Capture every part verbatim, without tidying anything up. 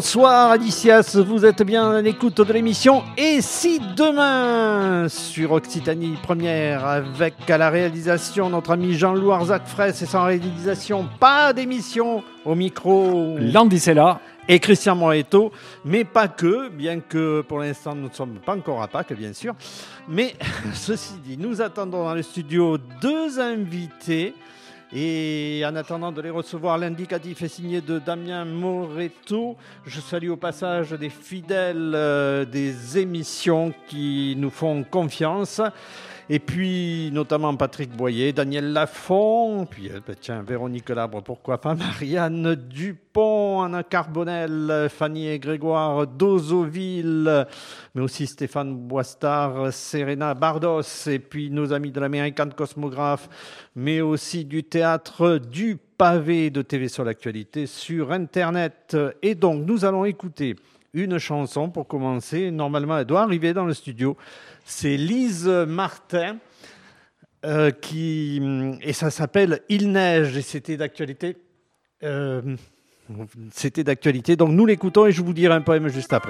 Bonsoir Alicias, vous êtes bien à l'écoute de l'émission Et si demain sur Occitanie Première, avec à la réalisation notre ami Jean-Loup Arzac Fraisse, et sans réalisation pas d'émission, au micro Landy Sella et Christian Moreto, mais pas que, bien que pour l'instant nous ne sommes pas encore à Pâques bien sûr, mais ceci dit, nous attendons dans le studio deux invités. Et en attendant de les recevoir, l'indicatif est signé de Damien Moreto. Je salue au passage des fidèles euh, des émissions qui nous font confiance. Et puis notamment Patrick Boyer, Daniel Lafont, puis euh, tiens, Véronique Labre, pourquoi pas, Marianne Dupont, Anna Carbonel, Fanny et Grégoire d'Ozoville, mais aussi Stéphane Boistard, Serena Bardos, et puis nos amis de l'American Cosmographe, mais aussi du théâtre du Pavé de T V sur l'actualité sur Internet. Et donc nous allons écouter une chanson pour commencer. Normalement, elle doit arriver dans le studio. C'est Lise Martin euh, qui et ça s'appelle Il neige et c'était d'actualité. Euh, c'était d'actualité. Donc nous l'écoutons et je vous dirai un poème juste après.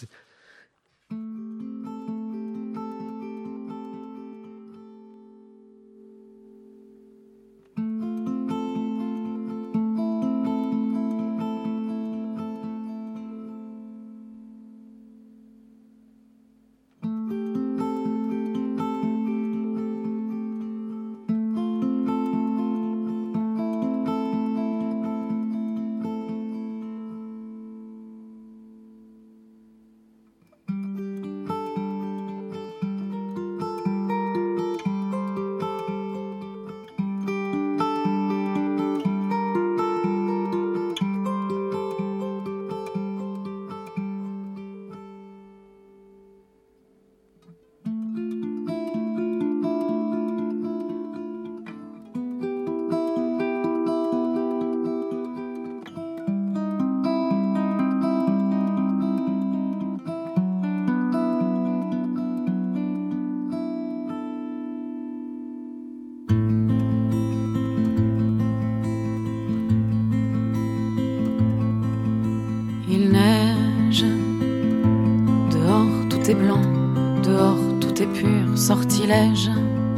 Sortilège.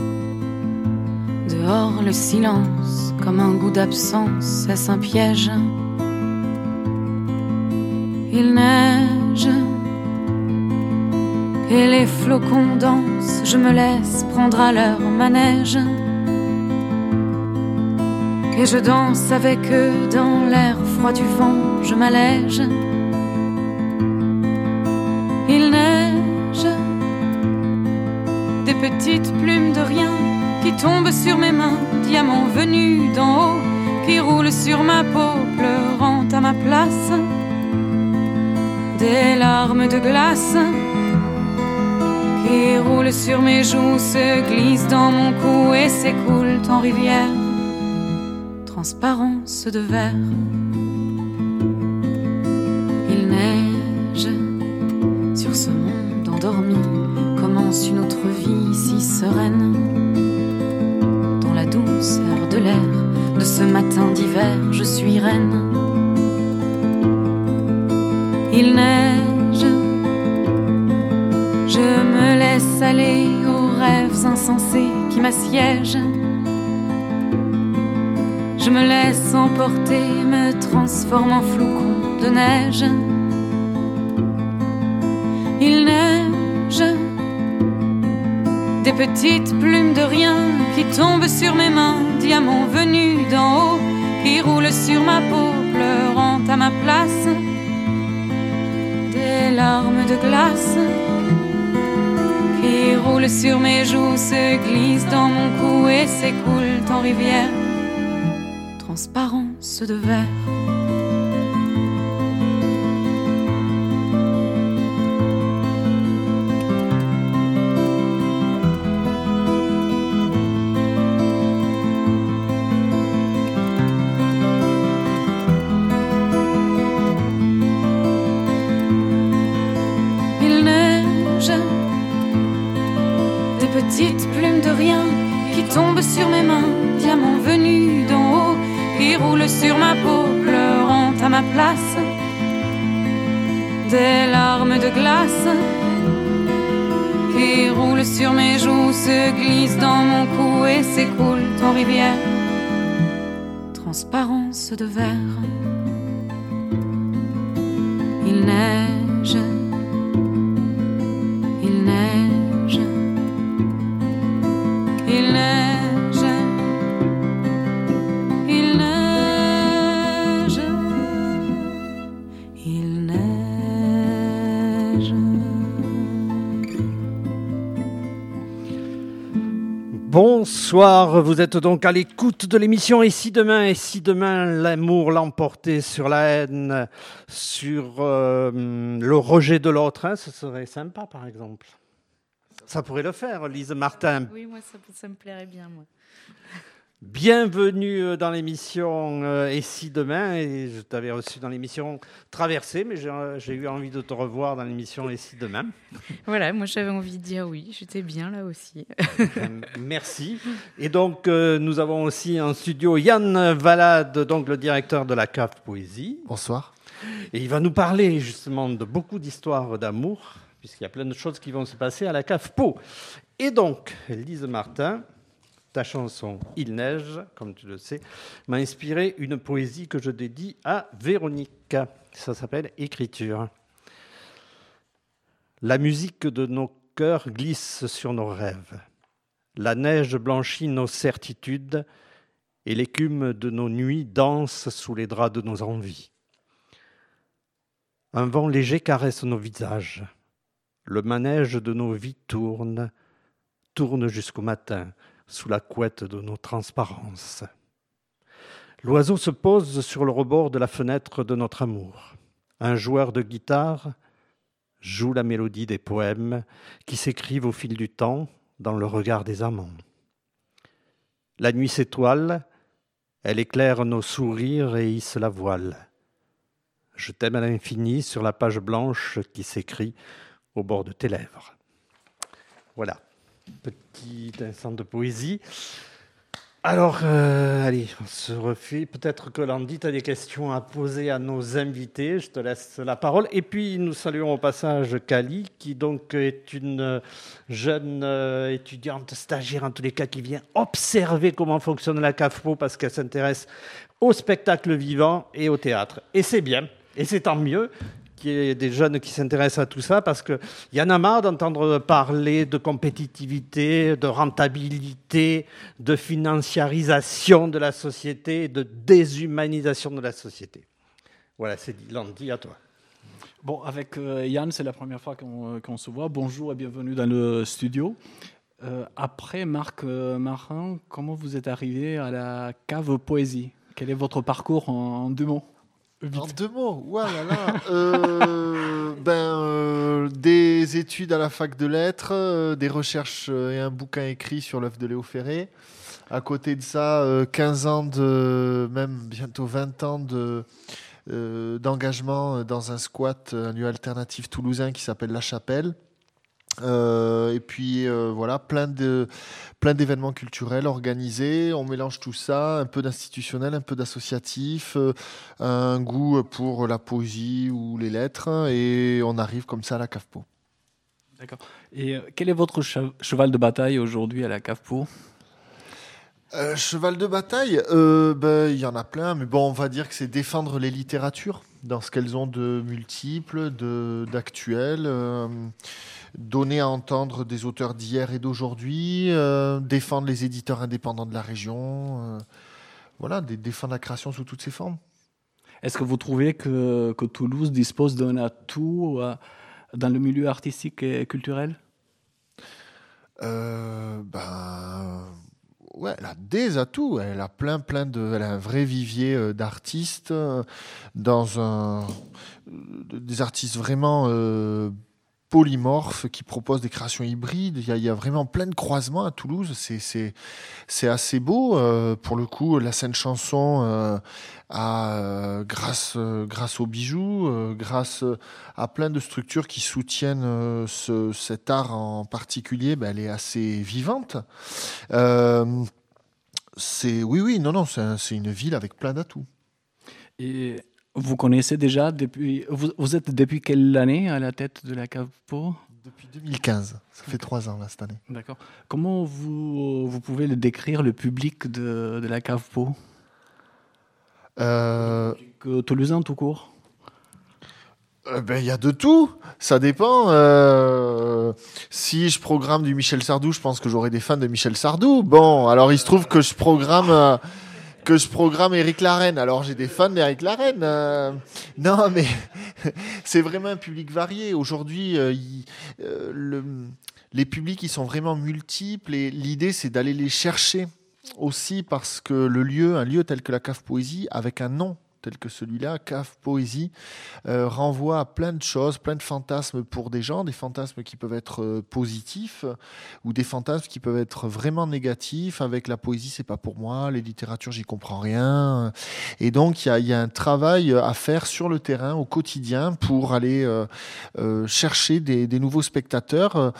Dehors le silence, comme un goût d'absence, est-ce un piège? Il neige et les flocons dansent, je me laisse prendre à leur manège. Et je danse avec eux dans l'air froid du vent, je m'allège. Il neige des petites plumes de rien qui tombent sur mes mains, diamants venus d'en haut, qui roulent sur ma peau, pleurant à ma place. Des larmes de glace qui roulent sur mes joues, se glissent dans mon cou et s'écoulent en rivière, transparence de verre. Il neige sur ce monde endormi, commence une autre vie si sereine. Dans la douceur de l'air de ce matin d'hiver, je suis reine. Il neige, je me laisse aller aux rêves insensés qui m'assiègent. Je me laisse emporter, me transforme en flocon de neige. Il neige des petites plumes de rien qui tombent sur mes mains, diamants venus d'en haut, qui roulent sur ma peau, pleurant à ma place. Des larmes de glace qui roulent sur mes joues, se glissent dans mon cou et s'écoulent en rivière, transparence de verre. Petites plumes de rien qui tombent sur mes mains, diamants venus d'en haut, qui roulent sur ma peau, pleurant à ma place. des larmes de glace qui roulent sur mes joues, se glissent dans mon cou et s'écoulent en rivière, transparence de verre. Il neige, il neige, il neige, il neige, il neige. Bonsoir, vous êtes donc à l'écoute de l'émission Et si demain, et si demain l'amour l'emportait sur la haine, sur euh, le rejet de l'autre, hein, ce serait sympa par exemple. Ça pourrait le faire, Lise Martin. Oui, moi ça, ça me plairait bien, moi. Bienvenue dans l'émission euh, Et si demain, et je t'avais reçu dans l'émission Traversée, mais j'ai, j'ai eu envie de te revoir dans l'émission Et si demain. Voilà, moi j'avais envie de dire oui, j'étais bien là aussi. Euh, Merci. Et donc euh, nous avons aussi en studio Yann Valade, donc le directeur de la Cave Poésie. Bonsoir. Et il va nous parler justement de beaucoup d'histoires d'amour, puisqu'il y a plein de choses qui vont se passer à la Cave Po. Et donc, Lise Martin, ta chanson « Il neige », comme tu le sais, m'a inspiré une poésie que je dédie à Véronique. Ça s'appelle « Écriture ». La musique de nos cœurs glisse sur nos rêves. La neige blanchit nos certitudes et l'écume de nos nuits danse sous les draps de nos envies. Un vent léger caresse nos visages. Le manège de nos vies tourne, tourne jusqu'au matin, sous la couette de nos transparences. L'oiseau se pose sur le rebord de la fenêtre de notre amour. Un joueur de guitare joue la mélodie des poèmes qui s'écrivent au fil du temps dans le regard des amants. La nuit s'étoile, elle éclaire nos sourires et hisse la voile. Je t'aime à l'infini sur la page blanche qui s'écrit au bord de tes lèvres. Voilà. Petit instant de poésie. Alors, euh, allez, on se refait. Peut-être que Landy, tu as des questions à poser à nos invités. Je te laisse la parole. Et puis, nous saluons au passage Kali, qui donc est une jeune euh, étudiante stagiaire, en tous les cas, qui vient observer comment fonctionne la Cave Po parce qu'elle s'intéresse au spectacle vivant et au théâtre. Et c'est bien, et c'est tant mieux qu'il y ait des jeunes qui s'intéressent à tout ça, parce qu'il y en a marre d'entendre parler de compétitivité, de rentabilité, de financiarisation de la société, de déshumanisation de la société. Voilà, c'est dit. Landy, à toi. Bon, avec euh, Yann, c'est la première fois qu'on, qu'on se voit. Bonjour et bienvenue dans le studio. Euh, après Marc euh, Marin, comment vous êtes arrivé à la Cave Poésie ? Quel est votre parcours en, en deux mots ? En deux mots, voilà, là. euh, ben, euh, des études à la fac de lettres, euh, des recherches euh, et un bouquin écrit sur l'œuvre de Léo Ferré. À côté de ça, euh, quinze ans de, même bientôt vingt ans de, euh, d'engagement dans un squat, un lieu alternatif toulousain qui s'appelle La Chapelle. Euh, et puis euh, voilà, plein de plein d'événements culturels organisés. On mélange tout ça, un peu d'institutionnel, un peu d'associatif, euh, un goût pour la poésie ou les lettres, et on arrive comme ça à la Cave Po. D'accord. Et euh, quel est votre che- cheval de bataille aujourd'hui à la Cave Po ? Euh, cheval de bataille, euh, ben, y en a plein, mais bon, on va dire que c'est défendre les littératures dans ce qu'elles ont de multiples, de d'actuels. Euh, donner à entendre des auteurs d'hier et d'aujourd'hui, euh, défendre les éditeurs indépendants de la région, euh, voilà, des, défendre la création sous toutes ses formes. Est-ce que vous trouvez que, que Toulouse dispose d'un atout euh, dans le milieu artistique et culturel ? euh, Ben... Ouais, elle a des atouts, elle a plein, plein de, elle a un vrai vivier euh, d'artistes, euh, dans un, euh, des artistes vraiment euh, polymorphes qui proposent des créations hybrides. Il y a, il y a vraiment plein de croisements à Toulouse. C'est, c'est, c'est assez beau. Euh, pour le coup, la scène chanson, euh, a, euh, grâce, euh, grâce aux bijoux, euh, grâce à plein de structures qui soutiennent euh, ce, cet art en particulier, ben, elle est assez vivante. Euh, c'est, oui, oui, non, non, c'est, un, c'est une ville avec plein d'atouts. Et Vous connaissez déjà depuis. Vous, vous êtes depuis quelle année à la tête de la Cave Po? Depuis deux mille quinze, ça fait trois ans là cette année. D'accord. Comment vous, vous pouvez le décrire, le public de, de la Cave Po? Euh, Que Toulousain tout court? Euh, ben, il y a de tout, ça dépend. Euh, si je programme du Michel Sardou, je pense que j'aurai des fans de Michel Sardou. Bon, alors il se trouve que je programme euh, que je programme Éric Larreine. Alors j'ai des fans d'Éric Larreine. Euh, non, mais c'est vraiment un public varié. Aujourd'hui, euh, il, euh, le, les publics ils sont vraiment multiples et l'idée c'est d'aller les chercher aussi parce que le lieu, un lieu tel que la Cave Poésie, avec un nom tel que celui-là, Cave Poésie, euh, renvoie à plein de choses, plein de fantasmes pour des gens, des fantasmes qui peuvent être euh, positifs ou des fantasmes qui peuvent être vraiment négatifs. Avec la poésie, c'est pas pour moi, les littératures, j'y comprends rien. Et donc, il y a, y a un travail à faire sur le terrain, au quotidien, pour aller euh, euh, chercher des, des nouveaux spectateurs.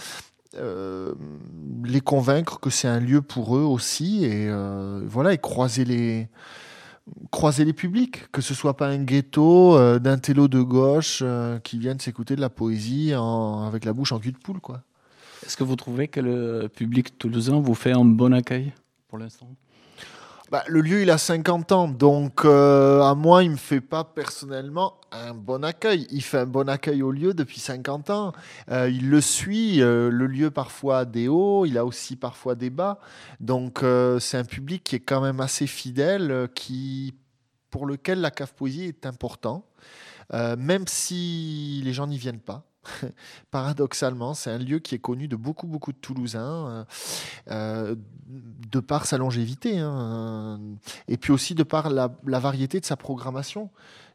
Euh, les convaincre que c'est un lieu pour eux aussi et euh, voilà et croiser les croiser les publics, que ce soit pas un ghetto euh, d'un télo de gauche euh, qui viennent s'écouter de la poésie en, avec la bouche en cul de poule, quoi. Est-ce que vous trouvez que le public toulousain vous fait un bon accueil pour l'instant? Bah, le lieu, il a cinquante ans, donc euh, à moi, il me fait pas personnellement un bon accueil. Il fait un bon accueil au lieu depuis cinquante ans. Euh, il le suit. Euh, le lieu, parfois, a des hauts, il a aussi parfois des bas. Donc, euh, c'est un public qui est quand même assez fidèle, euh, qui, pour lequel la Cave Poésie est important, euh, même si les gens n'y viennent pas. Paradoxalement, c'est un lieu qui est connu de beaucoup, beaucoup de Toulousains, euh, de par sa longévité, hein, et puis aussi de par la, la variété de sa programmation.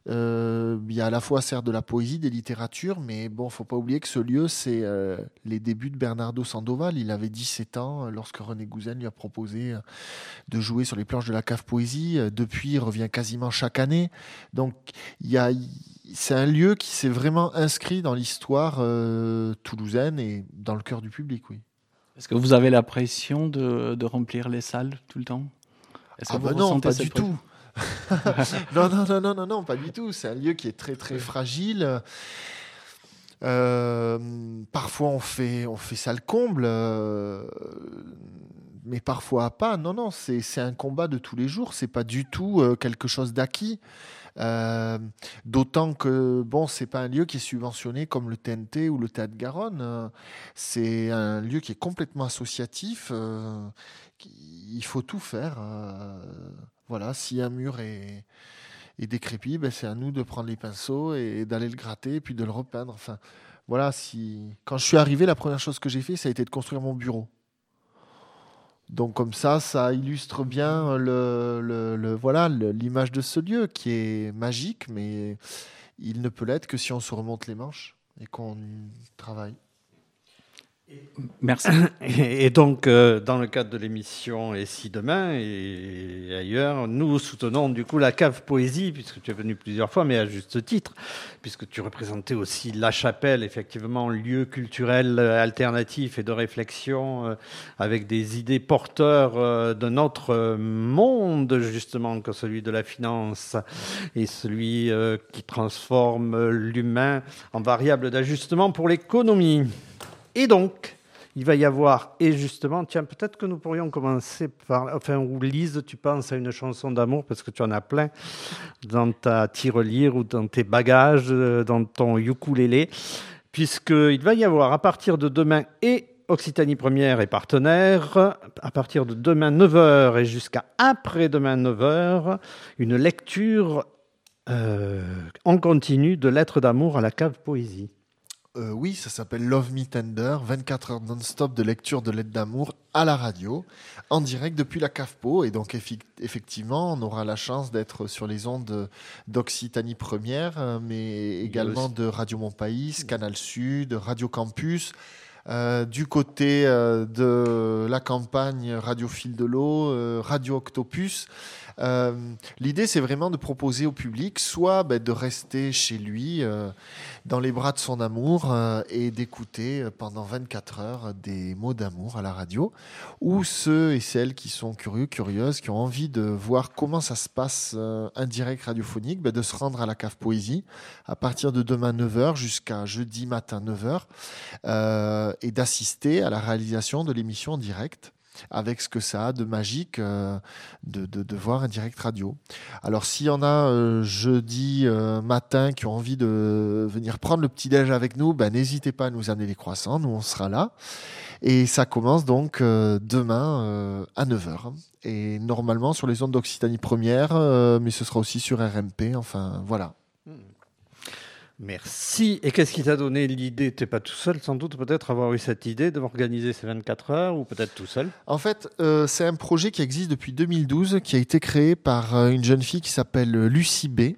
Euh, il y a à la fois certes de la poésie, des littératures, mais bon, faut pas oublier que ce lieu, c'est euh, les débuts de Bernardo Sandoval. Il avait dix-sept ans lorsque René Gouzen lui a proposé de jouer sur les planches de la Cave Poésie. Depuis, il revient quasiment chaque année. Donc, il y a... c'est un lieu qui s'est vraiment inscrit dans l'histoire euh, toulousaine et dans le cœur du public, oui. Est-ce que vous avez la pression de, de remplir les salles tout le temps? Est-ce que ah vous bah non, pas cette du pression? tout. non, non, non, non, non, non, pas du tout. C'est un lieu qui est très, très fragile. Euh, parfois, on fait, on fait ça le comble. Euh, mais parfois pas. Non, non, c'est, c'est un combat de tous les jours. C'est pas du tout euh, quelque chose d'acquis. Euh, d'autant que bon, c'est pas un lieu qui est subventionné comme le T N T ou le Théâtre Garonne. Euh, c'est un lieu qui est complètement associatif. Euh, qui, il faut tout faire. Euh, voilà, si un mur est, est décrépit, ben c'est à nous de prendre les pinceaux et d'aller le gratter et puis de le repeindre. Enfin, voilà. Si quand je suis arrivé, la première chose que j'ai fait, ça a été de construire mon bureau. Donc comme ça, ça illustre bien le, le, le, voilà, le, l'image de ce lieu qui est magique, mais il ne peut l'être que si on se remonte les manches et qu'on travaille. Merci. Et donc, euh, dans le cadre de l'émission Et si demain et ailleurs, nous soutenons du coup la Cave Poésie, puisque tu es venu plusieurs fois, mais à juste titre, puisque tu représentais aussi La Chapelle, effectivement, lieu culturel alternatif et de réflexion euh, avec des idées porteurs euh, d'un autre monde, justement, que celui de la finance et celui euh, qui transforme l'humain en variable d'ajustement pour l'économie. Et donc, il va y avoir, et justement, tiens, peut-être que nous pourrions commencer par, enfin, ou Lise, tu penses à une chanson d'amour, parce que tu en as plein dans ta tirelire ou dans tes bagages, dans ton ukulélé, puisqu'il va y avoir à partir de demain, et Occitanie Première est partenaire, à partir de demain neuf heures et jusqu'à après-demain neuf heures, une lecture euh, en continu de Lettres d'amour à la Cave Poésie. Euh, oui, ça s'appelle Love Me Tender, vingt-quatre heures non-stop de lecture de lettres d'amour à la radio, en direct depuis la Cave Po. Et donc, effi- effectivement, on aura la chance d'être sur les ondes d'Occitanie Première, mais également de Radio Montpaïs, Canal Sud, Radio Campus. Euh, du côté euh, de la campagne Radio Fil de l'eau, euh, Radio Octopus. Euh, l'idée, c'est vraiment de proposer au public soit ben, de rester chez lui, euh, dans les bras de son amour euh, et d'écouter pendant vingt-quatre heures des mots d'amour à la radio, ou ceux et celles qui sont curieux, curieuses, qui ont envie de voir comment ça se passe euh, un direct radiophonique, ben de se rendre à la Cave Poésie à partir de demain neuf heures jusqu'à jeudi matin neuf heures euh, et d'assister à la réalisation de l'émission en direct, avec ce que ça a de magique euh, de, de, de voir un direct radio. Alors s'il y en a euh, jeudi euh, matin qui ont envie de venir prendre le petit-déj avec nous, ben, n'hésitez pas à nous amener les croissants, nous on sera là. Et ça commence donc euh, demain euh, à neuf heures. Et normalement sur les ondes d'Occitanie Première, euh, mais ce sera aussi sur R M P, enfin voilà. Merci. Et qu'est-ce qui t'a donné l'idée? Tu n'es pas tout seul, sans doute, peut-être avoir eu cette idée d'organiser ces vingt-quatre heures, ou peut-être tout seul? En fait, euh, c'est un projet qui existe depuis deux mille douze, qui a été créé par euh, une jeune fille qui s'appelle Lucie B,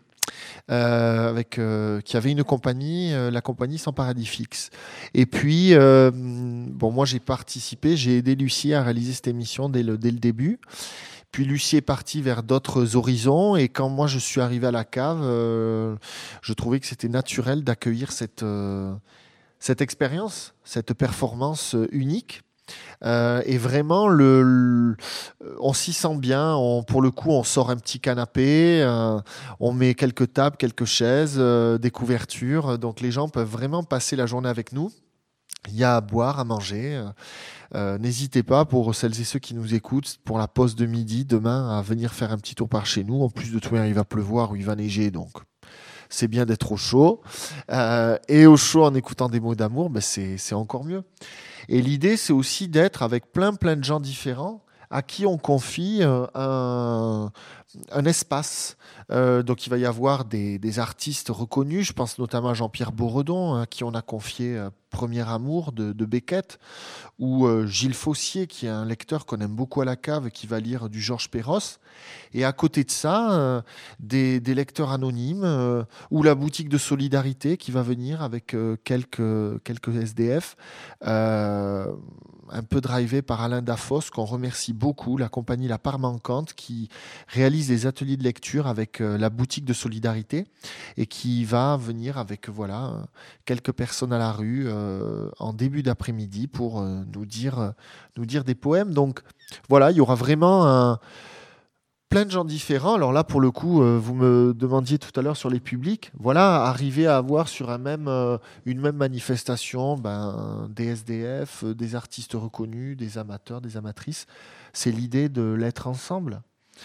euh, avec, euh, qui avait une compagnie, euh, la compagnie Sans Paradis Fixe. Et puis, euh, bon, moi j'ai participé, j'ai aidé Lucie à réaliser cette émission dès le, dès le début. Puis Lucie est partie vers d'autres horizons, et quand moi je suis arrivé à la cave, euh, je trouvais que c'était naturel d'accueillir cette, euh, cette expérience, cette performance unique. Euh, et vraiment, le, le, on s'y sent bien. On, pour le coup, on sort un petit canapé, euh, on met quelques tables, quelques chaises, euh, des couvertures. Donc les gens peuvent vraiment passer la journée avec nous. Il y a à boire, à manger. Euh, n'hésitez pas, pour celles et ceux qui nous écoutent, pour la pause de midi, demain, à venir faire un petit tour par chez nous. En plus de tout, il va pleuvoir ou il va neiger, donc c'est bien d'être au chaud. Euh, et au chaud, en écoutant des mots d'amour, ben c'est, c'est encore mieux. Et l'idée, c'est aussi d'être avec plein, plein de gens différents à qui on confie euh, un, un espace. Euh, donc il va y avoir des, des artistes reconnus, je pense notamment à Jean-Pierre Boredon, à qui on a confié euh, Premier Amour de, de Beckett, ou euh, Gilles Fossier, qui est un lecteur qu'on aime beaucoup à la cave, qui va lire du Georges Perros. Et à côté de ça, euh, des, des lecteurs anonymes, euh, ou la boutique de solidarité qui va venir avec euh, quelques, quelques S D F, euh, un peu drivé par Alain Dafos, qu'on remercie beaucoup, la compagnie La Part Manquante, qui réalise des ateliers de lecture avec euh, la boutique de solidarité, et qui va venir avec voilà quelques personnes à la rue euh, en début d'après-midi pour euh, nous dire euh, nous dire des poèmes. Donc voilà, il y aura vraiment un plein de gens différents. Alors là, pour le coup, euh, vous me demandiez tout à l'heure sur les publics. Voilà, arriver à avoir sur un même, euh, une même manifestation ben, des S D F, euh, des artistes reconnus, des amateurs, des amatrices. C'est l'idée de l'être ensemble.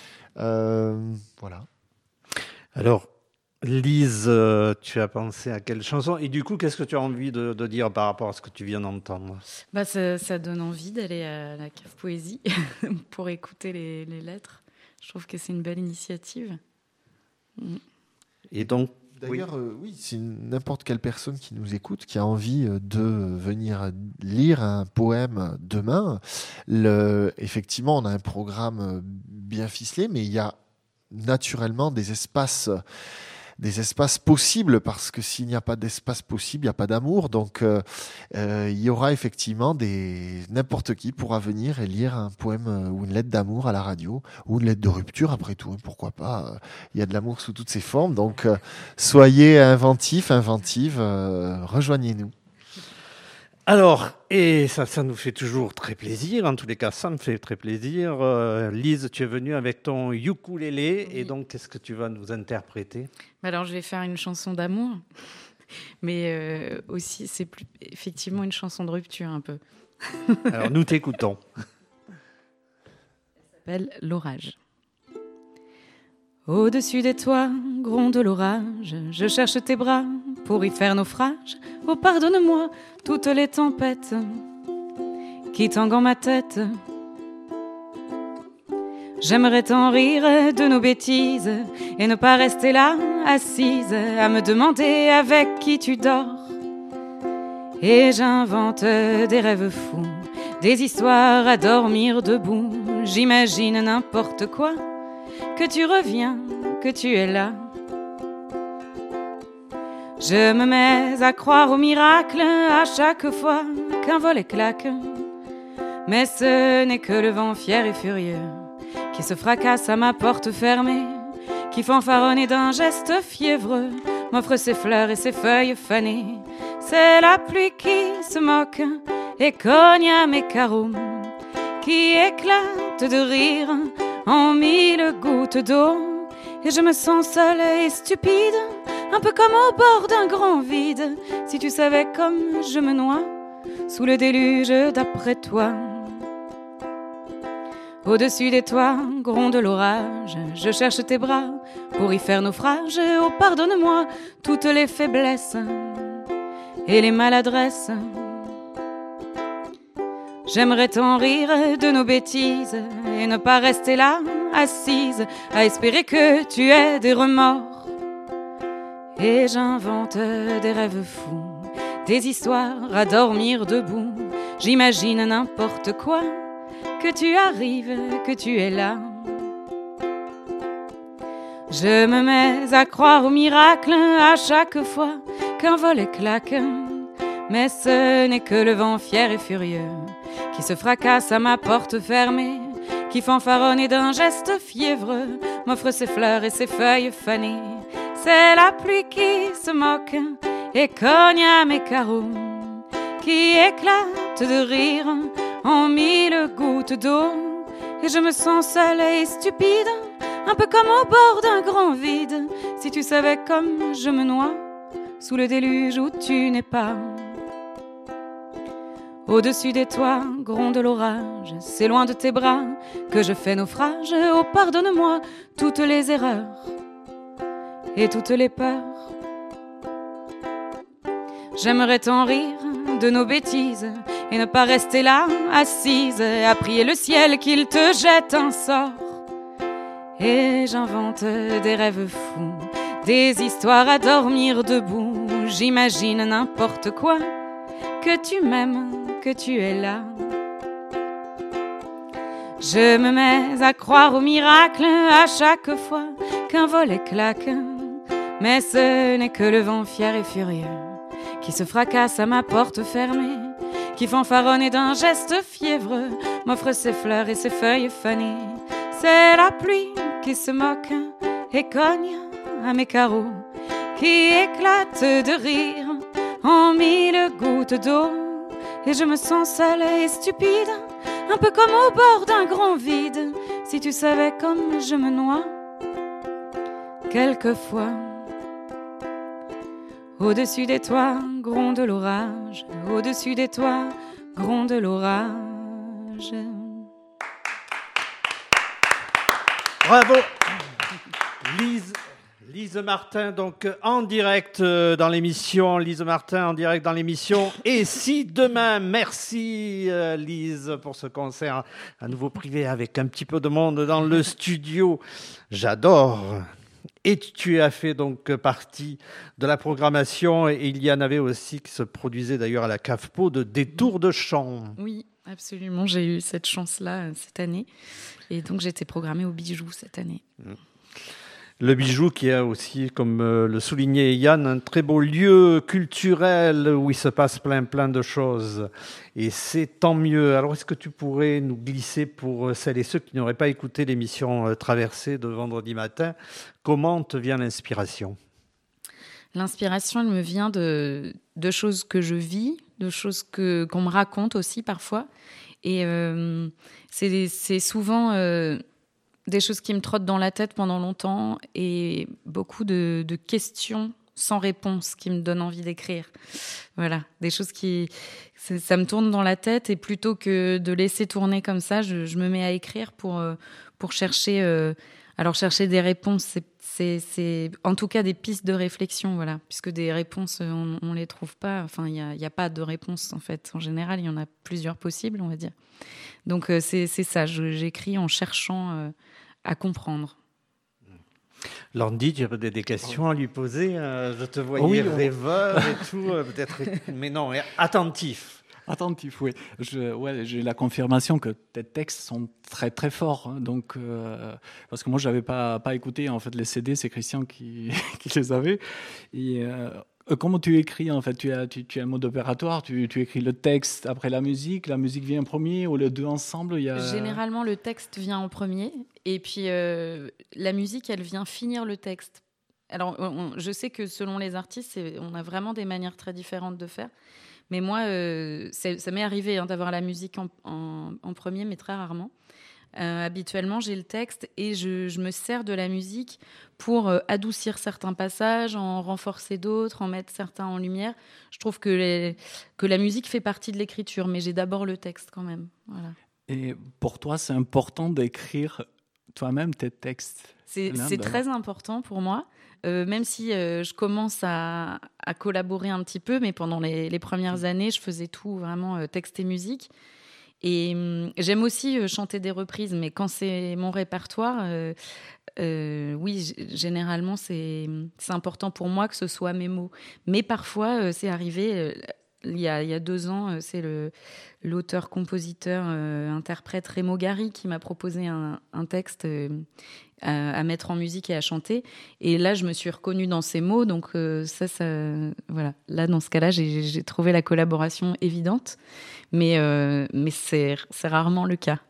Euh, voilà. Alors, Lise, euh, tu as pensé à quelle chanson? Et du coup, qu'est-ce que tu as envie de, de dire par rapport à ce que tu viens d'entendre? Bah, ça, ça donne envie d'aller à la Cave Poésie pour écouter les, les lettres. Je trouve que c'est une belle initiative. Mm. Et donc, D'ailleurs, oui, euh, oui c'est n'importe quelle personne qui nous écoute, qui a envie de venir lire un poème demain. Le, effectivement, on a un programme bien ficelé, mais il y a naturellement des espaces, des espaces possibles, parce que s'il n'y a pas d'espace possible, il n'y a pas d'amour. Donc, euh, euh, il y aura effectivement des n'importe qui pourra venir et lire un poème ou une lettre d'amour à la radio, ou une lettre de rupture. Après tout, pourquoi pas. Il y a de l'amour sous toutes ses formes. Donc, euh, soyez inventifs, inventives. Euh, rejoignez-nous. Alors, et ça, ça nous fait toujours très plaisir. En tous les cas, ça me fait très plaisir. Euh, Lise, tu es venue avec ton ukulélé. Oui. Et donc, qu'est-ce que tu vas nous interpréter? Alors, je vais faire une chanson d'amour. Mais euh, aussi, c'est plus, effectivement une chanson de rupture un peu. Alors, nous t'écoutons. Elle s'appelle L'orage. Au-dessus des toits, gronde l'orage. Je cherche tes bras pour y faire naufrage. Oh, pardonne-moi toutes les tempêtes qui tanguent en ma tête. J'aimerais t'en rire de nos bêtises et ne pas rester là, assise, à me demander avec qui tu dors. Et j'invente des rêves fous, des histoires à dormir debout. J'imagine n'importe quoi, que tu reviens, que tu es là. Je me mets à croire au miracle à chaque fois qu'un volet claque. Mais ce n'est que le vent fier et furieux qui se fracasse à ma porte fermée, qui fanfaronne d'un geste fiévreux m'offre ses fleurs et ses feuilles fanées. C'est la pluie qui se moque et cogne à mes carreaux, qui éclate de rire en mille gouttes d'eau. Et je me sens seule et stupide, un peu comme au bord d'un grand vide. Si tu savais comme je me noie sous le déluge d'après toi. Au-dessus des toits gronde l'orage, je cherche tes bras pour y faire naufrage. Oh, pardonne-moi toutes les faiblesses et les maladresses. J'aimerais tant rire de nos bêtises et ne pas rester là, assise, à espérer que tu aies des remords. Et j'invente des rêves fous, des histoires à dormir debout. J'imagine n'importe quoi, que tu arrives, que tu es là. Je me mets à croire au miracle à chaque fois qu'un volet claque. Mais ce n'est que le vent fier et furieux qui se fracasse à ma porte fermée, qui fanfaronne et d'un geste fiévreux m'offre ses fleurs et ses feuilles fanées. C'est la pluie qui se moque et cogne à mes carreaux, qui éclate de rire en mille gouttes d'eau. Et je me sens seule et stupide, un peu comme au bord d'un grand vide. Si tu savais comme je me noie sous le déluge où tu n'es pas. Au-dessus des toits gronde l'orage, c'est loin de tes bras que je fais naufrage. Oh, pardonne-moi toutes les erreurs et toutes les peurs. J'aimerais tant rire de nos bêtises et ne pas rester là, assise, à prier le ciel qu'il te jette un sort. Et j'invente des rêves fous, des histoires à dormir debout. J'imagine n'importe quoi, que tu m'aimes, que tu es là. Je me mets à croire au miracle à chaque fois qu'un volet claque. Mais ce n'est que le vent fier et furieux qui se fracasse à ma porte fermée, qui fanfaronne et d'un geste fiévreux m'offre ses fleurs et ses feuilles fanées. C'est la pluie qui se moque et cogne à mes carreaux, qui éclate de rire en mille gouttes d'eau. Et je me sens seule et stupide, un peu comme au bord d'un grand vide. Si tu savais comme je me noie quelquefois. Au-dessus des toits gronde l'orage, au-dessus des toits gronde l'orage. Bravo Lise, Lise Martin, donc en direct dans l'émission, Lise Martin en direct dans l'émission. Et si demain, merci euh, Lise pour ce concert à nouveau privé avec un petit peu de monde dans le studio. J'adore. Et tu as fait donc partie de la programmation, et il y en avait aussi qui se produisait d'ailleurs à la Cave Pau de des tours de chant. Oui, absolument, j'ai eu cette chance-là cette année, et donc j'ai été programmée au Bijou cette année. Le Bijou qui a aussi, comme le soulignait Yann, un très beau lieu culturel où il se passe plein plein de choses. Et c'est tant mieux. Alors est-ce que tu pourrais nous glisser pour celles et ceux qui n'auraient pas écouté l'émission Traversée de vendredi matin, comment te vient l'inspiration ? L'inspiration, elle me vient de, de choses que je vis, de choses que, qu'on me raconte aussi parfois. Et euh, c'est, c'est souvent... Euh, des choses qui me trottent dans la tête pendant longtemps et beaucoup de, de questions sans réponse qui me donnent envie d'écrire. Voilà, des choses qui... Ça me tourne dans la tête et plutôt que de laisser tourner comme ça, je, je me mets à écrire pour, pour chercher... Euh, alors, chercher des réponses, c'est, c'est, c'est en tout cas des pistes de réflexion, voilà, puisque des réponses, on ne les trouve pas. Enfin, il n'y a, y a pas de réponse, en fait. En général, il y en a plusieurs possibles, on va dire. Donc, euh, c'est, c'est ça, je, j'écris en cherchant... Euh, à comprendre. Landy, tu avais des questions à lui poser. Euh, je te voyais oui, rêveur et tout, euh, peut-être, mais non, attentif. Attentif, oui. Je, ouais, j'ai la confirmation que tes textes sont très très forts. Hein, donc, euh, parce que moi, je n'avais pas, pas écouté en fait, les C D, c'est Christian qui, qui les avait. Et, euh, comment tu écris en fait tu as, tu, tu as un mode opératoire, tu, tu écris le texte après la musique, la musique vient en premier ou les deux ensemble il y a... Généralement, le texte vient en premier et puis euh, la musique, elle vient finir le texte. Alors, on, je sais que selon les artistes, c'est, on a vraiment des manières très différentes de faire. Mais moi, euh, c'est, ça m'est arrivé hein, d'avoir la musique en, en, en premier, mais très rarement. Euh, habituellement, j'ai le texte et je, je me sers de la musique pour euh, adoucir certains passages, en renforcer d'autres, en mettre certains en lumière. Je trouve que, les, que la musique fait partie de l'écriture, mais j'ai d'abord le texte quand même. Voilà. Et pour toi, c'est important d'écrire toi-même tes textes? C'est, c'est très important pour moi. Euh, même si euh, je commence à, à collaborer un petit peu, mais pendant les, les premières années, je faisais tout vraiment euh, texte et musique. Et euh, j'aime aussi euh, chanter des reprises, mais quand c'est mon répertoire, euh, euh, oui, g- généralement, c'est, c'est important pour moi que ce soit mes mots. Mais parfois, euh, c'est arrivé, euh, il, y a, il y a deux ans, euh, c'est le, l'auteur, compositeur, euh, interprète Remo Gari qui m'a proposé un, un texte... Euh, À, à mettre en musique et à chanter. Et là, je me suis reconnue dans ces mots. Donc, euh, ça, ça, voilà. Là, dans ce cas-là, j'ai, j'ai trouvé la collaboration évidente. Mais, euh, mais c'est, c'est rarement le cas.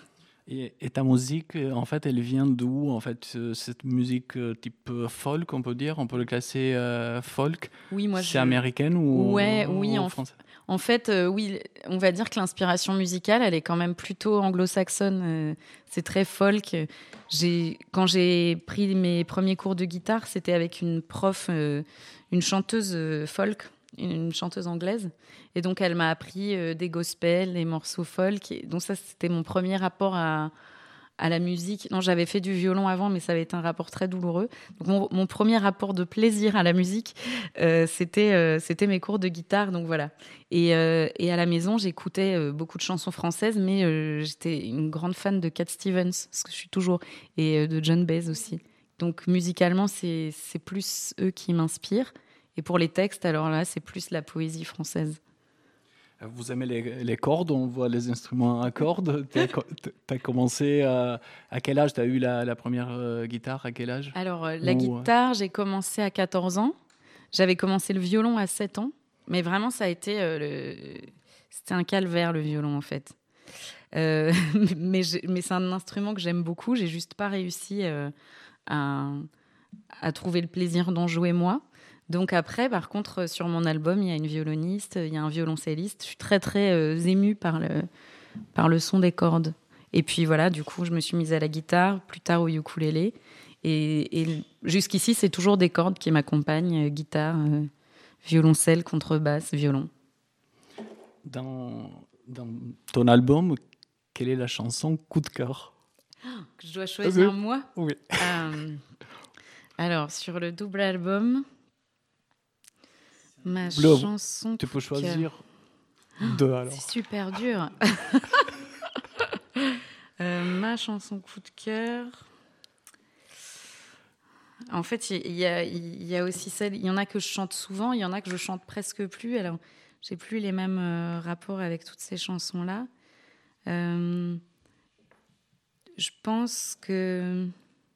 Et, et ta musique, en fait, elle vient d'où? En fait, cette musique type folk, on peut dire, on peut le classer euh, folk. Oui, moi, c'est je... américaine ou, ouais, ou oui, en français? En fait, euh, oui, on va dire que l'inspiration musicale, elle est quand même plutôt anglo-saxonne. Euh, c'est très folk. J'ai, quand j'ai pris mes premiers cours de guitare, c'était avec une prof, euh, une chanteuse euh, folk, une chanteuse anglaise. Et donc, elle m'a appris euh, des gospels, des morceaux folk. Et donc, ça, c'était mon premier rapport à, à la musique. Non, j'avais fait du violon avant, mais ça avait été un rapport très douloureux. Donc, mon, mon premier rapport de plaisir à la musique, euh, c'était, euh, c'était mes cours de guitare. Donc, voilà. Et, euh, et à la maison, j'écoutais euh, beaucoup de chansons françaises, mais euh, j'étais une grande fan de Cat Stevens, ce que je suis toujours, et euh, de John Baez aussi. Donc, musicalement, c'est, c'est plus eux qui m'inspirent. Et pour les textes, alors là, c'est plus la poésie française. Vous aimez les, les cordes? On voit les instruments à cordes. Tu as commencé à, à quel âge? Tu as eu la, la première euh, guitare à quel âge? Alors, euh, la Ou, guitare, j'ai commencé à quatorze ans. J'avais commencé le violon à sept ans. Mais vraiment, ça a été... Euh, le... C'était un calvaire, le violon, en fait. Euh, mais, mais c'est un instrument que j'aime beaucoup. J'ai juste pas réussi euh, à, à trouver le plaisir d'en jouer, moi. Donc après, par contre, sur mon album, il y a une violoniste, il y a un violoncelliste. Je suis très, très euh, émue par le, par le son des cordes. Et puis voilà, du coup, je me suis mise à la guitare, plus tard au ukulélé. Et, et jusqu'ici, c'est toujours des cordes qui m'accompagnent, euh, guitare, euh, violoncelle, contrebasse, violon. Dans, dans ton album, quelle est la chanson coup de cœur? Que je dois choisir oui. moi? Oui. Euh, alors, sur le double album... Ma Bleu, chanson. Tu peux choisir deux alors. C'est super dur. euh, ma chanson coup de cœur. En fait, il y, y, y a aussi celle. Il y en a que je chante souvent, il y en a que je chante presque plus. Alors, j'ai plus les mêmes euh, rapports avec toutes ces chansons-là. Euh, je pense que.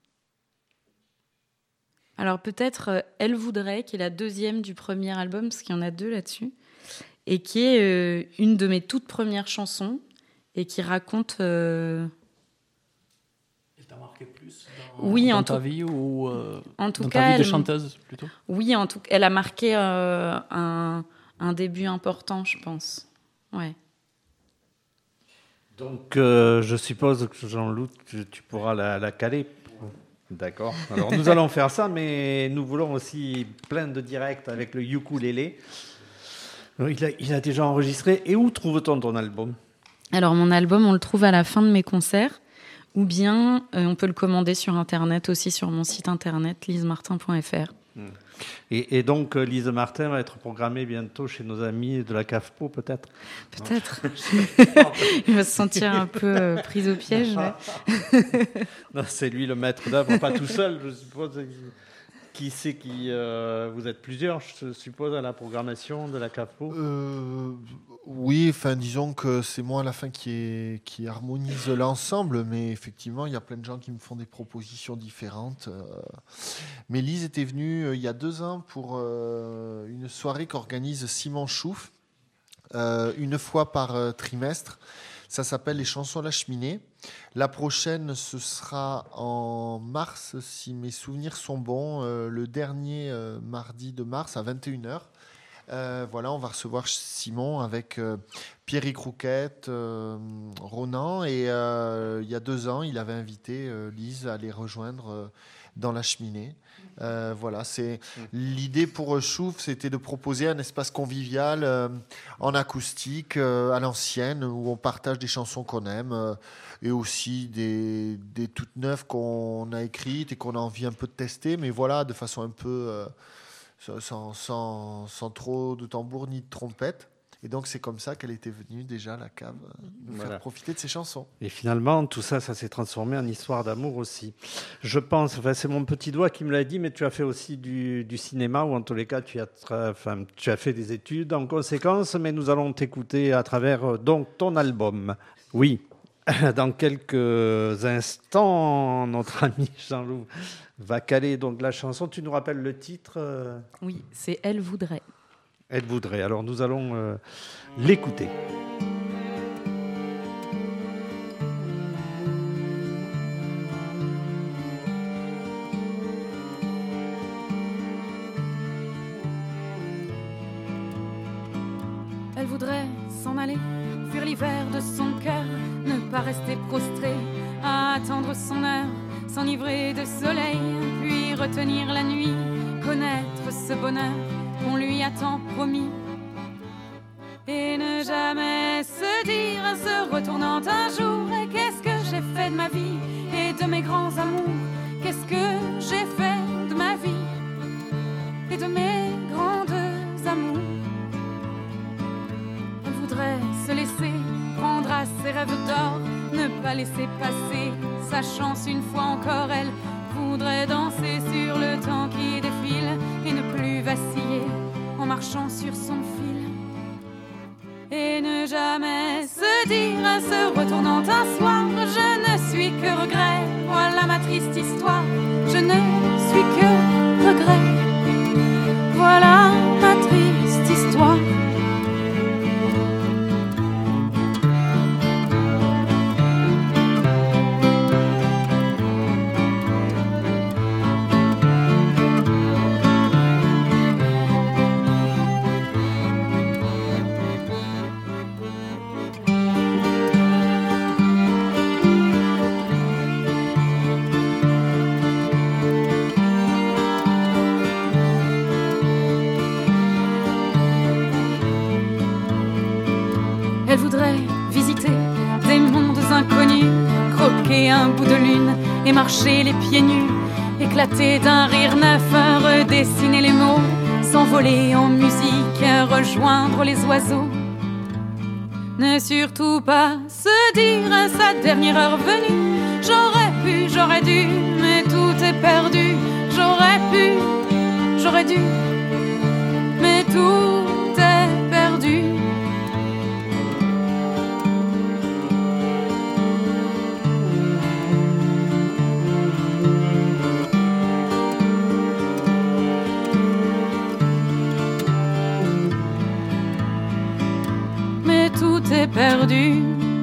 Alors peut-être euh, Elle voudrait, qui est la deuxième du premier album, parce qu'il y en a deux là-dessus, et qui est euh, une de mes toutes premières chansons, et qui raconte... Euh... Elle t'a marqué plus dans, oui, dans en ta tout... vie ou euh, en tout dans cas, ta vie de elle... chanteuse plutôt? Oui, en tout... elle a marqué euh, un, un début important, je pense. Ouais. Donc euh, je suppose que Jean-Loup, tu, tu pourras la, la caler. D'accord. Alors nous allons faire ça, mais nous voulons aussi plein de directs avec le ukulélé. Il a, il a déjà enregistré. Et où trouve-t-on ton album? Alors mon album, on le trouve à la fin de mes concerts, ou bien euh, on peut le commander sur Internet, aussi sur mon site internet, lise martin point f r. Mmh. Et, et donc Lise Martin va être programmée bientôt chez nos amis de la CAFPO, peut-être? Peut-être. Il va se sentir un peu euh, pris au piège. Ouais. Non, c'est lui le maître d'œuvre, pas tout seul, je suppose. Qui c'est qui euh, vous êtes plusieurs, je suppose, à la programmation de la CAFPO? euh, Oui, enfin, disons que c'est moi à la fin qui, est, qui harmonise l'ensemble, mais effectivement, il y a plein de gens qui me font des propositions différentes. Euh, mais Lise était venue euh, il y a deux ans pour euh, une soirée qu'organise Simon Chouf, euh, une fois par euh, trimestre. Ça s'appelle Les chansons à la cheminée. La prochaine, ce sera en mars, si mes souvenirs sont bons, euh, le dernier euh, mardi de mars à vingt et une heures. Euh, voilà, on va recevoir Simon avec euh, Pierrick Rouquette, euh, Ronan. Et euh, il y a deux ans, il avait invité euh, Lise à les rejoindre euh, dans la cheminée. Euh, voilà, c'est l'idée pour Chouf, c'était de proposer un espace convivial euh, en acoustique euh, à l'ancienne où on partage des chansons qu'on aime euh, et aussi des, des toutes neuves qu'on a écrites et qu'on a envie un peu de tester, mais voilà, de façon un peu euh, sans, sans, sans trop de tambour ni de trompette. Et donc, c'est comme ça qu'elle était venue déjà, la cave, nous voilà. faire profiter de ses chansons. Et finalement, tout ça, ça s'est transformé en histoire d'amour aussi. Je pense, enfin, c'est mon petit doigt qui me l'a dit, mais tu as fait aussi du, du cinéma, ou en tous les cas, tu as, tra- enfin, tu as fait des études en conséquence, mais nous allons t'écouter à travers donc, ton album. Oui, dans quelques instants, notre ami Jean-Loup va caler donc, la chanson. Tu nous rappelles le titre euh... Oui, c'est « Elle voudrait ». Elle voudrait. Alors nous allons euh, l'écouter. Elle voudrait s'en aller, fuir l'hiver de son cœur, ne pas rester prostrée, à attendre son heure, s'enivrer de soleil, puis retenir la nuit, connaître ce bonheur qu'on lui a tant promis, et ne jamais se dire, se retournant un jour, qu'est-ce que j'ai fait de ma vie et de mes grands amours, qu'est-ce que j'ai fait de ma vie et de mes grandes amours. Elle voudrait se laisser prendre à ses rêves d'or, ne pas laisser passer sa chance une fois encore. Elle voudrait danser sur le temps qui défile et ne plus vaciller en marchant sur son fil, et ne jamais se dire, se retournant un soir, je ne suis que regret, voilà ma triste histoire, je ne suis que regret, voilà ma triste histoire. Elle voudrait visiter des mondes inconnus, croquer un bout de lune et marcher les pieds nus, éclater d'un rire neuf, redessiner les mots, s'envoler en musique, rejoindre les oiseaux. Ne surtout pas se dire à sa dernière heure venue, j'aurais pu, j'aurais dû, mais tout est perdu. J'aurais pu, j'aurais dû, mais tout est perdu. Perdu.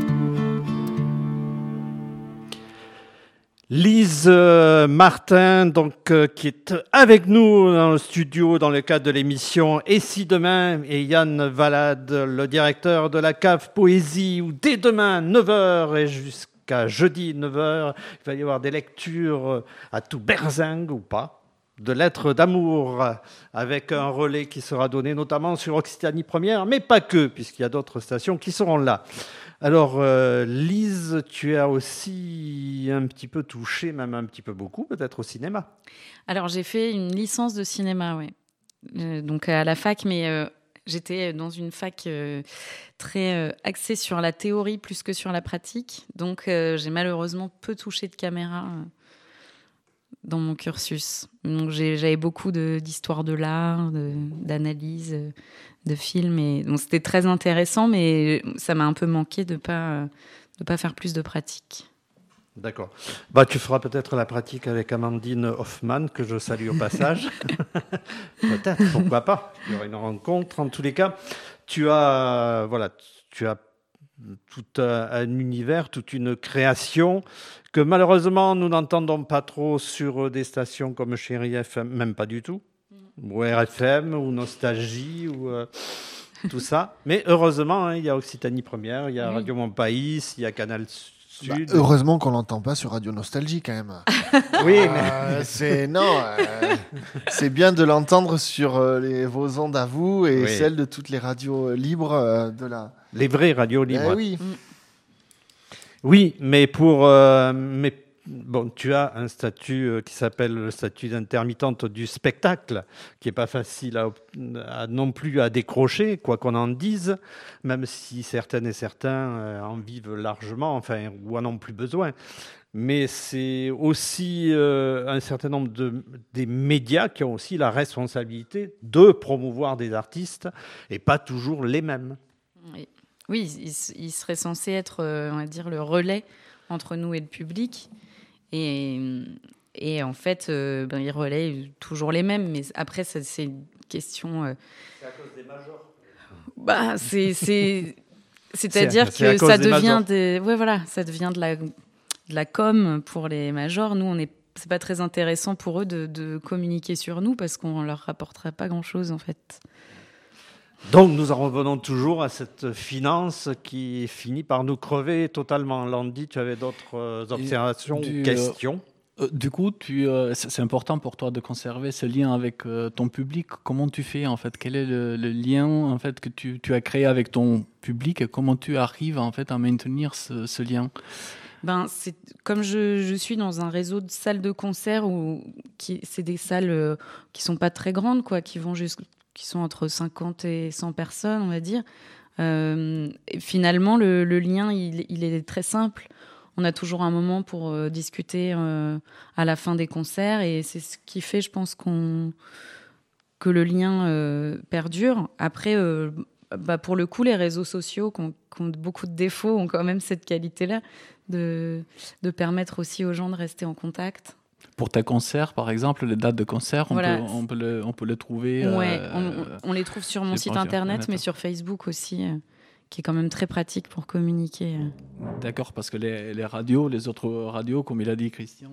Lise euh, Martin, donc, euh, qui est avec nous dans le studio dans le cadre de l'émission Et si demain, et Yann Valade, le directeur de la cave Poésie, où dès demain, neuf heures et jusqu'à jeudi neuf heures, il va y avoir des lectures à tout berzingue ou pas, de lettres d'amour, avec un relais qui sera donné notamment sur Occitanie Première, mais pas que, puisqu'il y a d'autres stations qui seront là. Alors, euh, Lise, tu as aussi un petit peu touché, même un petit peu beaucoup, peut-être au cinéma. Alors, j'ai fait une licence de cinéma, oui. Euh, donc, à la fac, mais euh, j'étais dans une fac euh, très euh, axée sur la théorie plus que sur la pratique. Donc, euh, j'ai malheureusement peu touché de caméra euh, dans mon cursus. Donc, j'ai, j'avais beaucoup de, d'histoires de l'art, de, d'analyse, euh, de films. Et, donc, c'était très intéressant, mais ça m'a un peu manqué de ne pas, de pas faire plus de pratique. D'accord. Bah, tu feras peut-être la pratique avec Amandine Hoffman, que je salue au passage. Peut-être, pourquoi pas. Il y aura une rencontre. En tous les cas, tu as, voilà, tu as tout un, un univers, toute une création que malheureusement nous n'entendons pas trop sur des stations comme Chérie F M, même pas du tout, mmh. ou R F M, ou Nostalgie, ou euh, tout ça. Mais heureusement, hein, il y a Occitanie Première, il y a Radio Mon Pays, il y a Canal Sud. Bah, heureusement qu'on l'entend pas sur Radio Nostalgie quand même. Oui, euh, mais c'est non, euh, c'est bien de l'entendre sur euh, les, vos ondes à vous et oui. celles de toutes les radios libres euh, de la. Les vraies radios libres. Eh oui. Mm. Oui, mais pour euh, mais bon, tu as un statut euh, qui s'appelle le statut d'intermittente du spectacle, qui est pas facile à, à non plus à décrocher, quoi qu'on en dise, même si certaines et certains euh, en vivent largement, enfin, ou en ont plus besoin. Mais c'est aussi euh, un certain nombre de des médias qui ont aussi la responsabilité de promouvoir des artistes et pas toujours les mêmes. Oui, oui il, il serait censé être, euh, on va dire, le relais entre nous et le public. Et, et en fait, euh, ben, ils relaient toujours les mêmes. Mais après, ça, c'est une question... Euh... C'est à cause des majors. Bah, c'est, c'est... C'est-à-dire c'est, que c'est ça des devient, des... ouais, voilà, ça devient de la, de la com pour les majors. Nous, on est... c'est pas très intéressant pour eux de, de communiquer sur nous parce qu'on leur rapportera pas grand-chose, en fait. Donc, nous en revenons toujours à cette finance qui finit par nous crever totalement. Landy, tu avais d'autres observations ou questions ? euh, Du coup, tu, euh, c'est important pour toi de conserver ce lien avec euh, ton public. Comment tu fais, en fait ? Quel est le, le lien en fait, que tu, tu as créé avec ton public et comment tu arrives en fait, à maintenir ce, ce lien ? Ben, c'est, comme je, je suis dans un réseau de salles de concert, où, qui, c'est des salles euh, qui ne sont pas très grandes, quoi, qui vont jusqu'à... qui sont entre cinquante et cent personnes, on va dire. Euh, et finalement, le, le lien, il, il est très simple. On a toujours un moment pour euh, discuter euh, à la fin des concerts, et c'est ce qui fait, je pense, qu'on, que le lien euh, perdure. Après, euh, bah, pour le coup, les réseaux sociaux, qui ont, qui ont beaucoup de défauts, ont quand même cette qualité-là de, de permettre aussi aux gens de rester en contact. Pour tes concerts, par exemple, les dates de concert, on, voilà. peut, on, peut, le, on peut les trouver. Ouais, euh, on, on les trouve sur mon site internet, mais sur Facebook aussi, euh, qui est quand même très pratique pour communiquer. Euh. D'accord, parce que les, les radios, les autres radios, comme il a dit Christian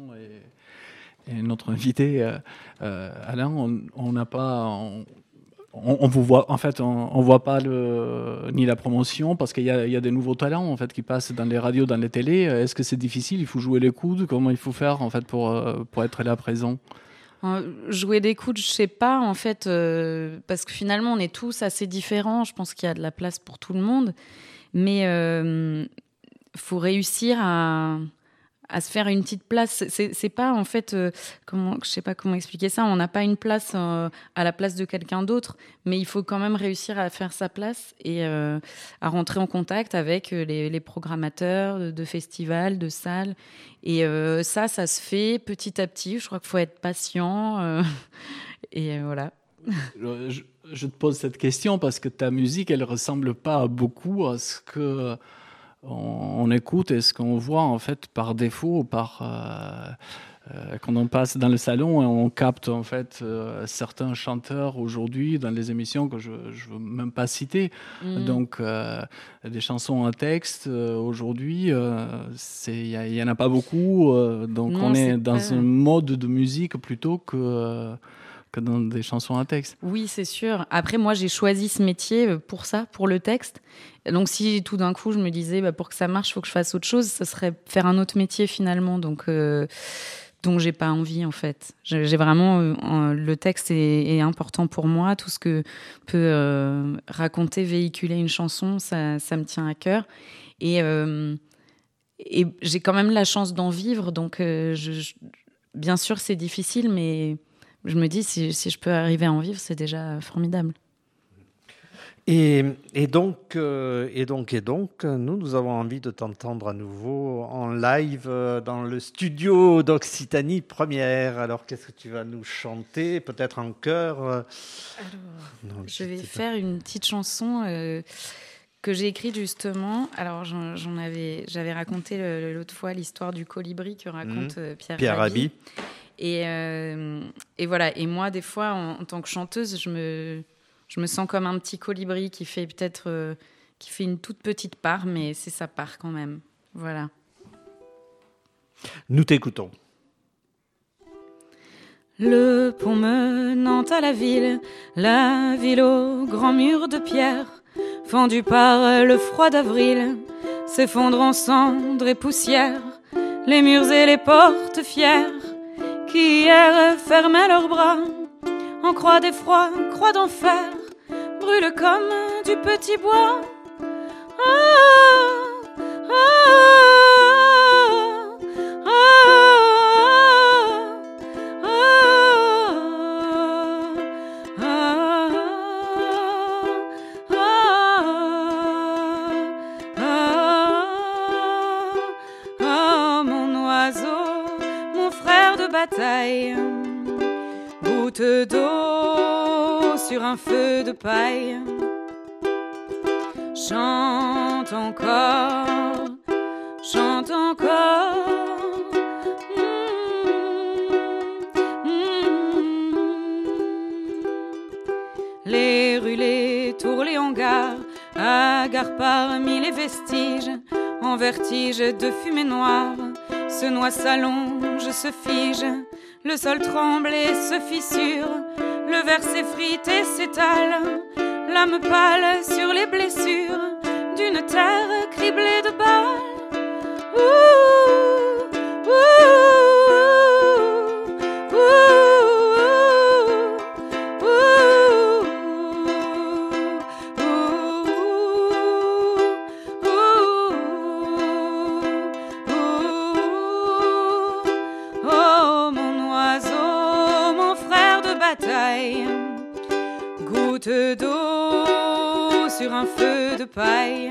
et, et notre invité euh, euh, Alain, on n'a pas. On, On, on vous voit, en fait, on, on voit pas le, ni la promotion parce qu'il y a, il y a des nouveaux talents en fait qui passent dans les radios, dans les télés. Est-ce que c'est difficile ? Il faut jouer les coudes. Comment il faut faire en fait pour pour être là présent ? euh, Jouer des coudes, je sais pas en fait, euh, parce que finalement on est tous assez différents. Je pense qu'il y a de la place pour tout le monde, mais il euh, faut réussir à à se faire une petite place. C'est, c'est pas en fait, euh, comment, je sais pas comment expliquer ça. On n'a pas une place euh, à la place de quelqu'un d'autre, mais il faut quand même réussir à faire sa place et euh, à rentrer en contact avec les, les programmateurs de, de festivals, de salles. Et euh, ça, ça se fait petit à petit. Je crois qu'il faut être patient euh, et euh, voilà. Je, je te pose cette question parce que ta musique, elle ressemble pas beaucoup à ce que on écoute et ce qu'on voit en fait par défaut, par euh, euh, quand on passe dans le salon et on capte en fait euh, certains chanteurs aujourd'hui dans les émissions que je je veux même pas citer. Mmh. Donc euh, des chansons à texte euh, aujourd'hui, euh, c'est il y, y en a pas beaucoup. Euh, donc non, on est dans pas... un mode de musique plutôt que euh, que dans des chansons à texte. Oui, c'est sûr. Après, moi, j'ai choisi ce métier pour ça, pour le texte. Donc, si tout d'un coup, je me disais, bah, pour que ça marche, il faut que je fasse autre chose, ça serait faire un autre métier finalement. Donc, euh, donc j'ai pas envie, en fait. J'ai, j'ai vraiment... Euh, le texte est, est important pour moi. Tout ce que peut euh, raconter, véhiculer une chanson, ça, ça me tient à cœur. Et, euh, et j'ai quand même la chance d'en vivre. Donc, euh, je, je, bien sûr, c'est difficile, mais... Je me dis, si, si je peux arriver à en vivre, c'est déjà formidable. Et, et, donc, euh, et donc, et donc, nous, nous avons envie de t'entendre à nouveau en live euh, dans le studio d'Occitanie Première. Alors, qu'est-ce que tu vas nous chanter ? Peut-être en chœur ? Alors, non, je vais faire pas. une petite chanson euh, que j'ai écrite justement. Alors, j'en, j'en avais, j'avais raconté le, l'autre fois l'histoire du colibri que raconte mmh. euh, Pierre, Pierre Rabhi. Et, euh, et voilà. Et moi, des fois, en, en tant que chanteuse, je me, je me sens comme un petit colibri qui fait peut-être, euh, qui fait une toute petite part, mais c'est sa part quand même. Voilà. Nous t'écoutons. Le pont menant à la ville, la ville au grand mur de pierre, fendu par le froid d'avril, s'effondre en cendres et poussière. Les murs et les portes fières, qui hier fermaient leurs bras, en croix d'effroi, croix d'enfer, brûlent comme du petit bois. Ah, ah, ah, bataille, goutte d'eau sur un feu de paille, chante encore, chante encore. Mmh, mmh. Les rues, les tours, les hangars, hagards parmi les vestiges, en vertige de fumée noire, se noie, s'allonge, se fige, le sol tremble et se fissure, le verre s'effrite et s'étale, l'âme pâle sur les blessures d'une terre criblée de balles. Ouh, ouh, goutte d'eau sur un feu de paille,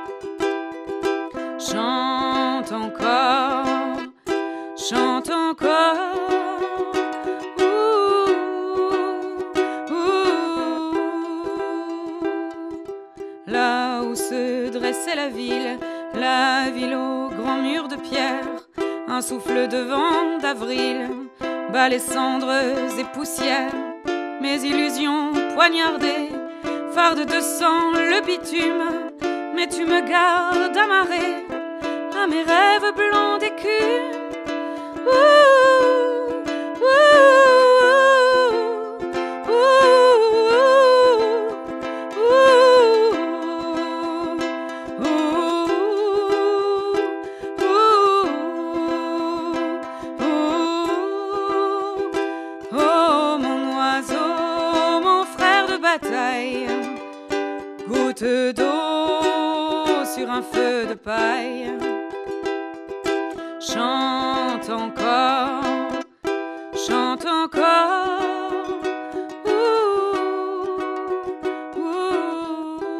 chante encore, chante encore. Ouh, ouh. Là où se dressait la ville, la ville au grand mur de pierre, un souffle de vent d'avril bat les cendres et poussières. Mes illusions poignardées, farde de sang, le bitume, mais tu me gardes amarré à mes rêves blancs d'écume. Ouh, ouh, ouh, ouh, ouh, oh mon oiseau, goutte d'eau sur un feu de paille, chante encore, chante encore. Ouh, ouh.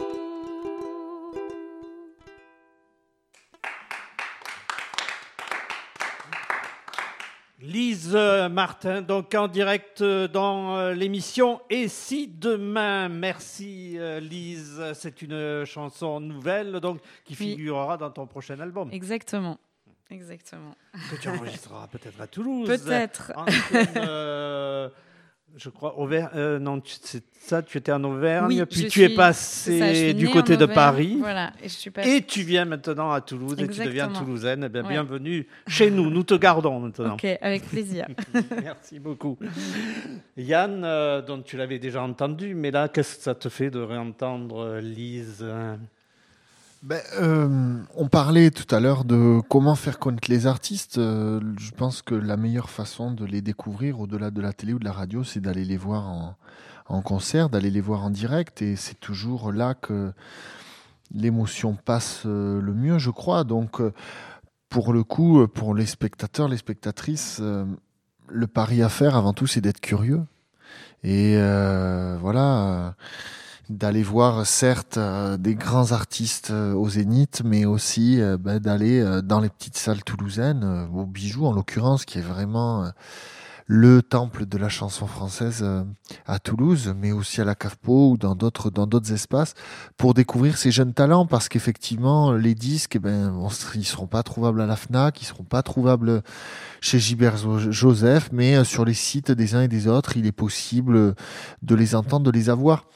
Lise Martin, donc en direct dans l'émission Et si demain. Merci Lise, c'est une chanson nouvelle donc qui figurera oui. dans ton prochain album. Exactement, exactement. Que tu enregistreras peut-être à Toulouse. Peut-être. En, euh, je crois, Auvergne, euh, non, c'est ça, tu étais en Auvergne, oui, puis tu suis, es passé ça, du côté de Paris. Voilà, et, je suis pas... et tu viens maintenant à Toulouse. Exactement. Et tu deviens toulousaine. Eh bien, ouais. Bienvenue chez nous, nous te gardons maintenant. Ok, avec plaisir. Merci beaucoup. Yann, euh, dont tu l'avais déjà entendu, mais là, qu'est-ce que ça te fait de réentendre Lise? Ben, euh, on parlait tout à l'heure de comment faire connaître les artistes. Euh, je pense que la meilleure façon de les découvrir au-delà de la télé ou de la radio, c'est d'aller les voir en, en concert, d'aller les voir en direct. Et c'est toujours là que l'émotion passe euh, le mieux, je crois. Donc, euh, pour le coup, pour les spectateurs, les spectatrices, euh, le pari à faire avant tout, c'est d'être curieux. Et euh, voilà... Euh, d'aller voir certes euh, des grands artistes euh, au Zénith, mais aussi euh, bah, d'aller euh, dans les petites salles toulousaines, euh, au Bijou en l'occurrence, qui est vraiment euh, le temple de la chanson française euh, à Toulouse, mais aussi à la Carpeau ou dans d'autres dans d'autres espaces, pour découvrir ces jeunes talents, parce qu'effectivement les disques, eh ben, on, ils seront pas trouvables à la Fnac, ils seront pas trouvables chez Gilbert Joseph, mais euh, sur les sites des uns et des autres, il est possible de les entendre, de les avoir.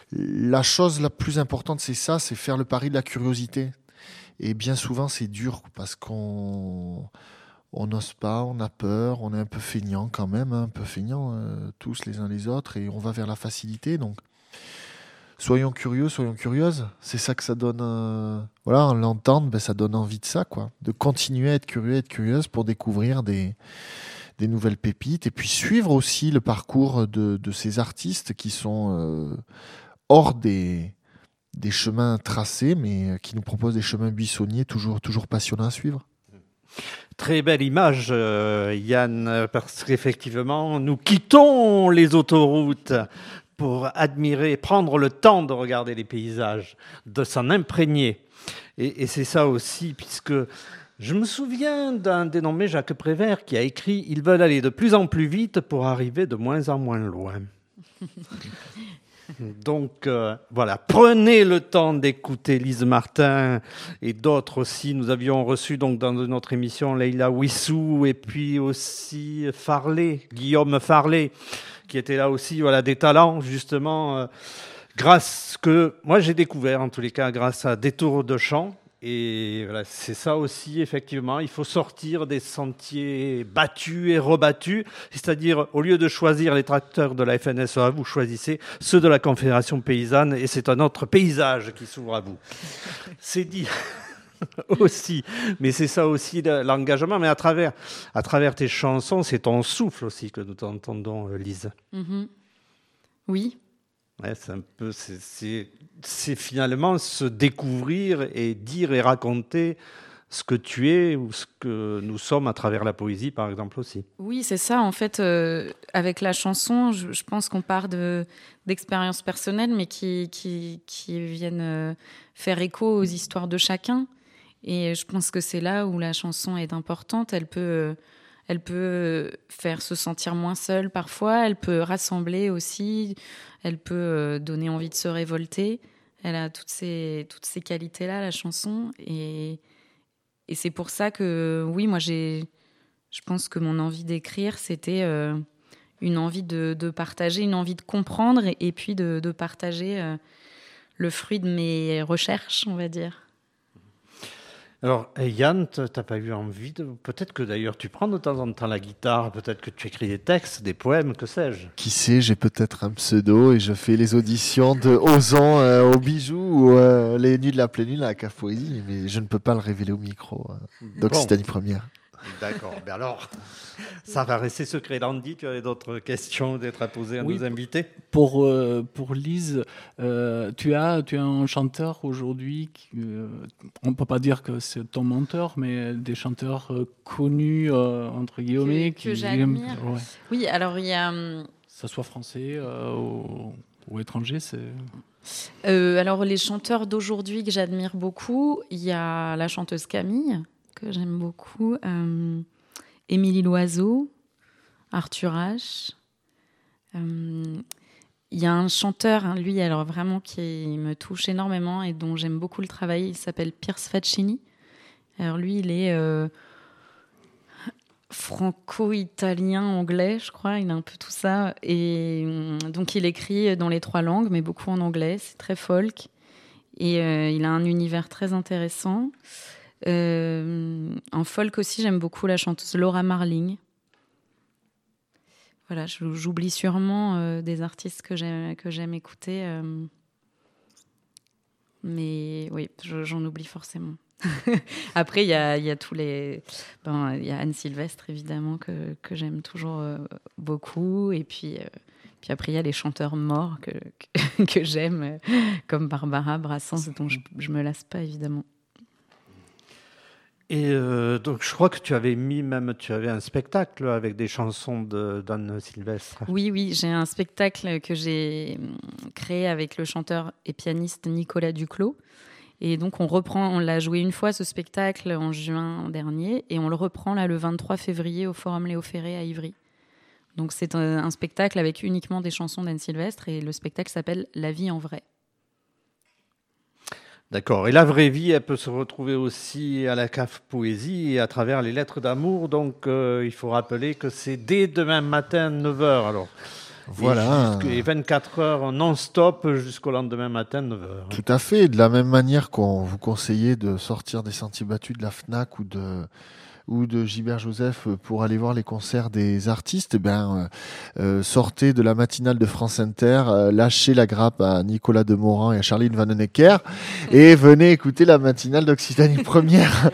la chose la plus importante, c'est ça, c'est faire le pari de la curiosité. Et bien souvent, c'est dur parce qu'on on n'ose pas, on a peur, on est un peu feignant quand même, hein, un peu feignant euh, tous les uns les autres, et on va vers la facilité. Donc, soyons curieux, soyons curieuses. C'est ça que ça donne. Euh, voilà, en l'entendre, ben, ça donne envie de ça, quoi, de continuer à être curieux, être curieuse pour découvrir des des nouvelles pépites, et puis suivre aussi le parcours de, de ces artistes qui sont euh, hors des, des chemins tracés, mais qui nous proposent des chemins buissonniers toujours, toujours passionnants à suivre. Très belle image, euh, Yann, parce qu'effectivement, nous quittons les autoroutes pour admirer, prendre le temps de regarder les paysages, de s'en imprégner. Et, et c'est ça aussi, puisque je me souviens d'un dénommé Jacques Prévert qui a écrit « Ils veulent aller de plus en plus vite pour arriver de moins en moins loin ». Donc euh, voilà, prenez le temps d'écouter Lise Martin et d'autres aussi. Nous avions reçu donc dans notre émission Leïla Wissou et puis aussi Farley, Guillaume Farley, qui était là aussi, voilà, des talents justement, euh, grâce que moi j'ai découvert en tous les cas grâce à Détour de chant. Et voilà, c'est ça aussi, effectivement, il faut sortir des sentiers battus et rebattus, c'est-à-dire au lieu de choisir les tracteurs de la F N S E A, vous choisissez ceux de la Confédération Paysanne et c'est un autre paysage qui s'ouvre à vous. C'est dit aussi, mais c'est ça aussi l'engagement, mais à travers, à travers tes chansons, c'est ton souffle aussi que nous t'entendons, Lise. Mm-hmm. Oui. Ouais, c'est un peu, c'est, c'est, c'est finalement se découvrir et dire et raconter ce que tu es ou ce que nous sommes à travers la poésie, par exemple aussi. Oui, c'est ça. En fait, euh, avec la chanson, je, je pense qu'on part de, d'expériences personnelles, mais qui, qui, qui viennent euh, faire écho aux histoires de chacun. Et je pense que c'est là où la chanson est importante. Elle peut, euh, elle peut faire se sentir moins seul parfois. Elle peut rassembler aussi. Elle peut euh, donner envie de se révolter. Elle a toutes ces, toutes ces qualités-là, la chanson. Et, et c'est pour ça que, oui, moi, j'ai, je pense que mon envie d'écrire, c'était euh, une envie de, de partager, une envie de comprendre et, et puis de, de partager euh, le fruit de mes recherches, on va dire. Alors, Yann, tu n'as pas eu envie de... Peut-être que d'ailleurs tu prends de temps en temps la guitare, peut-être que tu écris des textes, des poèmes, que sais-je. Qui sait, j'ai peut-être un pseudo et je fais les auditions de Ozan euh, au Bijou ou euh, les Nuits de la Pleine Lune à la Cave Poésie, mais je ne peux pas le révéler au micro euh, d'Occitanie bon. Première. D'accord, ben alors, ça va rester secret. Landy, tu avais d'autres questions d'être à poser à oui, nos invités? Pour, euh, pour Lise, euh, tu, as, tu as un chanteur aujourd'hui, qui, euh, on ne peut pas dire que c'est ton mentor, mais des chanteurs euh, connus, euh, entre guillemets. Que, qui, que j'admire. Ouais. Oui, alors il y a... Que ça soit français euh, ou, ou étranger, c'est... Euh, alors les chanteurs d'aujourd'hui que j'admire beaucoup, il y a la chanteuse Camille, que j'aime beaucoup, euh, Émilie Loiseau, Arthur H. Euh, il y a un chanteur, hein, lui, alors vraiment qui me touche énormément et dont j'aime beaucoup le travail, il s'appelle Pierce Faccini. Alors lui, il est euh, franco-italien, anglais, je crois, il a un peu tout ça. Et donc il écrit dans les trois langues, mais beaucoup en anglais, c'est très folk. Et euh, il a un univers très intéressant. Euh, en folk aussi, j'aime beaucoup la chanteuse Laura Marling. Voilà, j'oublie sûrement euh, des artistes que j'aime, que j'aime écouter. Euh, mais oui, je, j'en oublie forcément. Après, il y a, y a tous les... Ben, il y a Anne Sylvestre, évidemment, que, que j'aime toujours euh, beaucoup. Et puis, euh, puis après, il y a les chanteurs morts que, que, que j'aime, euh, comme Barbara Brassens, dont je ne me lasse pas, évidemment. Et euh, donc, je crois que tu avais mis même, tu avais un spectacle avec des chansons de, d'Anne Sylvestre. Oui, oui, j'ai un spectacle que j'ai créé avec le chanteur et pianiste Nicolas Duclos. Et donc, on reprend, on l'a joué une fois, ce spectacle, en juin dernier, et on le reprend là le vingt-trois février au Forum Léo Ferré à Ivry. Donc, c'est un, un spectacle avec uniquement des chansons d'Anne Sylvestre, et le spectacle s'appelle La vie en vrai. D'accord. Et la vraie vie, elle peut se retrouver aussi à la Cave Poésie et à travers les lettres d'amour. Donc, euh, il faut rappeler que c'est dès demain matin, neuf heures. Alors, Voilà. Et, et vingt-quatre heures non-stop jusqu'au lendemain matin, neuf heures. Tout à fait. De la même manière qu'on vous conseillait de sortir des sentiers battus de la FNAC ou de ou de Gilbert Joseph pour aller voir les concerts des artistes, eh ben, euh, euh, sortez de la matinale de France Inter, euh, lâchez la grappe à Nicolas Demorand et à Charline Vanhoenacker et venez écouter la matinale d'Occitanie Première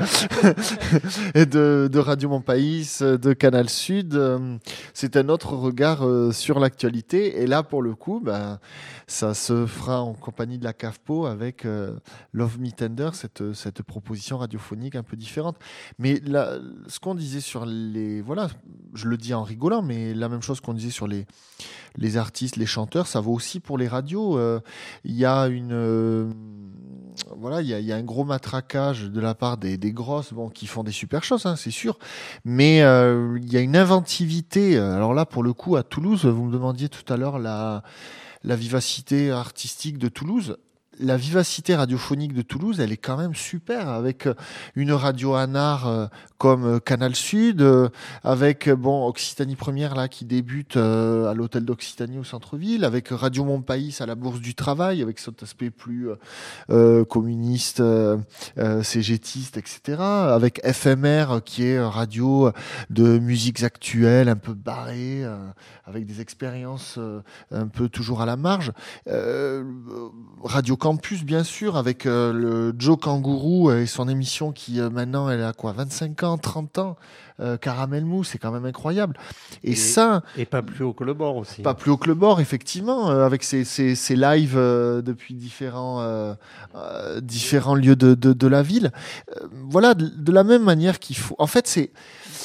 et de, de Radio Montpaïs, de Canal Sud. C'est un autre regard euh, sur l'actualité. Et là, pour le coup, ben, ça se fera en compagnie de la CAFPO avec euh, Love Me Tender, cette, cette proposition radiophonique un peu différente. Mais là, ce qu'on disait sur les... Voilà, je le dis en rigolant, mais la même chose qu'on disait sur les, les artistes, les chanteurs, ça vaut aussi pour les radios. Euh, il y a une... Euh, voilà, il y a, il y a un gros matraquage de la part des, des grosses, bon, qui font des super choses, hein, c'est sûr. Mais euh, il y a une inventivité. Alors là, pour le coup, à Toulouse, vous me demandiez tout à l'heure la, la vivacité artistique de Toulouse. La vivacité radiophonique de Toulouse, elle est quand même super, avec une radio anard euh, comme Canal Sud, euh, avec bon Occitanie Première là qui débute euh, à l'hôtel d'Occitanie au centre-ville, avec Radio Montpaïs à la Bourse du Travail, avec cet aspect plus euh, euh, communiste, euh, euh, cégétiste, et cetera. Avec F M R qui est radio de musiques actuelles, un peu barrées, euh, avec des expériences euh, un peu toujours à la marge. Euh, Radio Campus, bien sûr, avec euh, le Joe Kangourou et son émission qui euh, maintenant elle a quoi, vingt-cinq ans, trente ans, euh, Caramel Mou, c'est quand même incroyable. Et, et ça, et pas plus haut que le bord aussi. Pas plus haut que le bord, effectivement, euh, avec ses, ses, ses lives euh, depuis différents euh, euh, différents lieux de, de, de la ville. Euh, voilà, de, de la même manière qu'il faut. En fait, c'est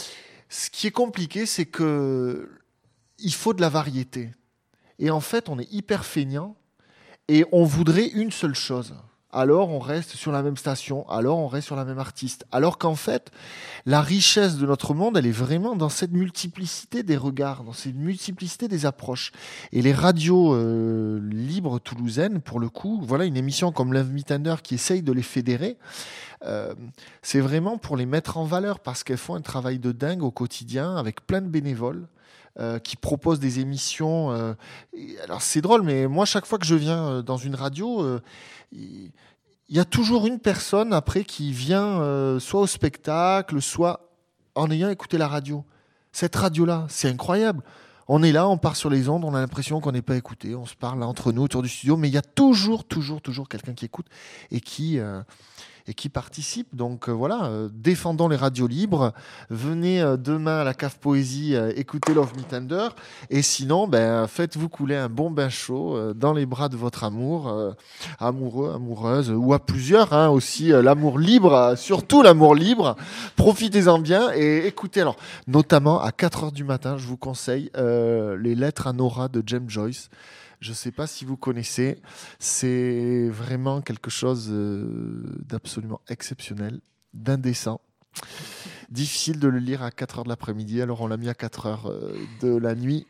ce qui est compliqué, c'est que il faut de la variété. Et en fait, on est hyper feignant. Et on voudrait une seule chose. Alors on reste sur la même station, alors on reste sur la même artiste. Alors qu'en fait, la richesse de notre monde, elle est vraiment dans cette multiplicité des regards, dans cette multiplicité des approches. Et les radios euh, libres toulousaines, pour le coup, voilà une émission comme Love Me Tender qui essaye de les fédérer. Euh, c'est vraiment pour les mettre en valeur parce qu'elles font un travail de dingue au quotidien avec plein de bénévoles. Euh, qui propose des émissions. Euh, et alors c'est drôle, mais moi chaque fois que je viens euh, dans une radio, euh, il y, y a toujours une personne après qui vient euh, soit au spectacle, soit en ayant écouté la radio. Cette radio-là, c'est incroyable. On est là, on part sur les ondes, on a l'impression qu'on n'est pas écouté, on se parle là, entre nous autour du studio, mais il y a toujours, toujours, toujours quelqu'un qui écoute et qui... Euh, et qui participent. Donc euh, voilà, euh, défendons les radios libres. Venez euh, demain à la Cave Poésie euh, écouter Love Me Tender. Et sinon, ben, faites-vous couler un bon bain chaud euh, dans les bras de votre amour, euh, amoureux, amoureuse, ou à plusieurs, hein, aussi euh, l'amour libre, euh, surtout l'amour libre. Profitez-en bien et écoutez. Alors, notamment à quatre heures du matin, je vous conseille euh, les Lettres à Nora de James Joyce. Je ne sais pas si vous connaissez, c'est vraiment quelque chose euh, d'absolument exceptionnel, d'indécent. Difficile de le lire à quatre heures de l'après-midi, alors on l'a mis à quatre heures euh, de la nuit.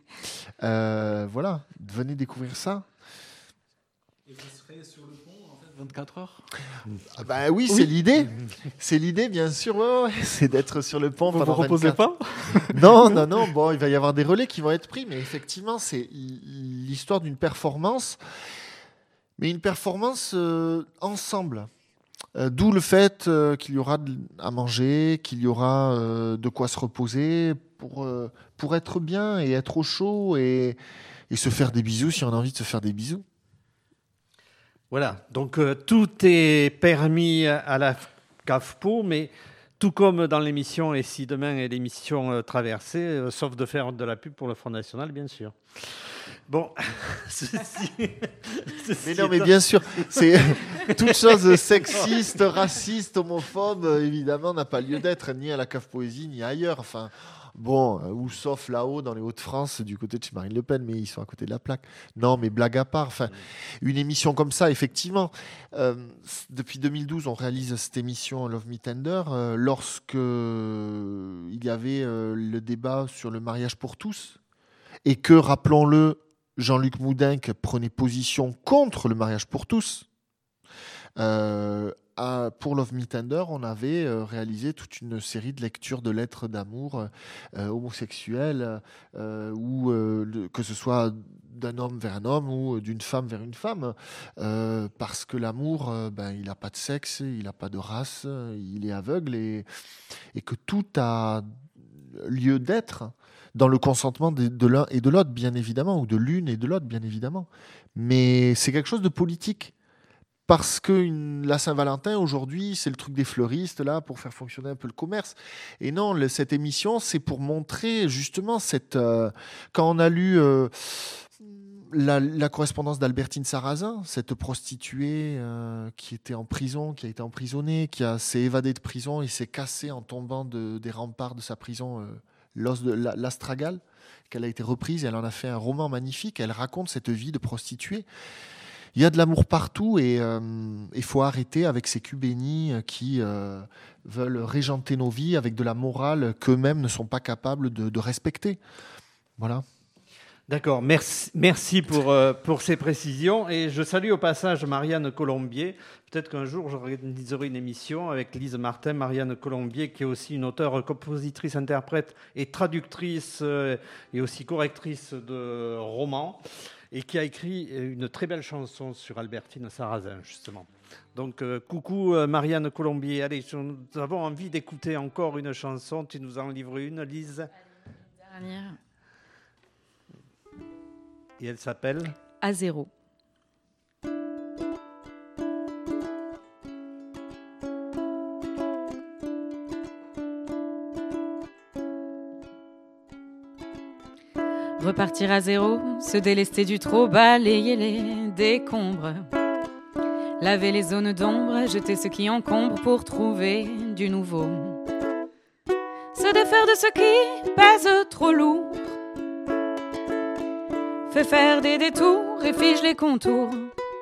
Euh, voilà, venez découvrir ça. Et vous serez sur le pont en fait vingt-quatre heures ? Ah bah oui, oui, c'est l'idée. C'est l'idée, bien sûr. Ouais, ouais. C'est d'être sur le pont. Vous pendant vous reposez pas ? Non, non, non. Bon, il va y avoir des relais qui vont être pris, mais effectivement, c'est l'histoire d'une performance, mais une performance euh, ensemble. Euh, d'où le fait euh, qu'il y aura de, à manger, qu'il y aura euh, de quoi se reposer pour euh, pour être bien et être au chaud et, et se faire des bisous si on a envie de se faire des bisous. Voilà, donc euh, tout est permis à la CAFPO, mais tout comme dans l'émission, et si demain est l'émission euh, traversée, euh, sauf de faire de la pub pour le Front National, bien sûr. Bon, ceci, ceci mais non, mais bien sûr, c'est toute chose sexiste, raciste, homophobe, évidemment, n'a pas lieu d'être, ni à la Cave Poésie, ni ailleurs. Enfin, bon, ou sauf là-haut, dans les Hauts-de-France, du côté de chez Marine Le Pen, mais ils sont à côté de la plaque. Non, mais blague à part, enfin, une émission comme ça, effectivement. Euh, depuis deux mille douze, on réalise cette émission Love Me Tender, euh, lorsque il y avait euh, le débat sur le mariage pour tous, et que, rappelons-le, Jean-Luc Moudenc prenait position contre le mariage pour tous, euh, à, pour Love Me Tender, on avait euh, réalisé toute une série de lectures de lettres d'amour euh, homosexuelles, euh, ou euh, le, que ce soit d'un homme vers un homme ou d'une femme vers une femme, euh, parce que l'amour, euh, ben, il n'a pas de sexe, il n'a pas de race, il est aveugle, et, et que tout a lieu d'être dans le consentement de, de l'un et de l'autre, bien évidemment, ou de l'une et de l'autre, bien évidemment. Mais c'est quelque chose de politique. Parce que une, la Saint-Valentin, aujourd'hui, c'est le truc des fleuristes, là, pour faire fonctionner un peu le commerce. Et non, le, cette émission, c'est pour montrer, justement, cette... Euh, quand on a lu euh, la, la correspondance d'Albertine Sarrazin, cette prostituée euh, qui était en prison, qui a été emprisonnée, qui a, s'est évadée de prison et s'est cassée en tombant de, des remparts de sa prison, euh, l'os de la, l'astragale, qu'elle a été reprise, et elle en a fait un roman magnifique. Elle raconte cette vie de prostituée. Il y a de l'amour partout, et il euh, faut arrêter avec ces culs bénis qui euh, veulent régenter nos vies avec de la morale qu'eux-mêmes ne sont pas capables de, de respecter. Voilà. D'accord, merci, merci pour, euh, pour ces précisions. Et je salue au passage Marianne Colombier. Peut-être qu'un jour, j'organiserai une émission avec Lise Martin, Marianne Colombier, qui est aussi une auteure, compositrice, interprète et traductrice, euh, et aussi correctrice de romans, et qui a écrit une très belle chanson sur Albertine Sarrazin, justement. Donc, euh, coucou euh, Marianne Colombier. Allez, nous avons envie d'écouter encore une chanson. Tu nous en livres une, Lise? Allez, dernière. Et elle s'appelle À zéro. Repartir à zéro, se délester du trop, balayer les décombres, laver les zones d'ombre, jeter ce qui encombre pour trouver du nouveau, se défaire de ce qui pèse trop lourd, fait faire des détours et fige les contours,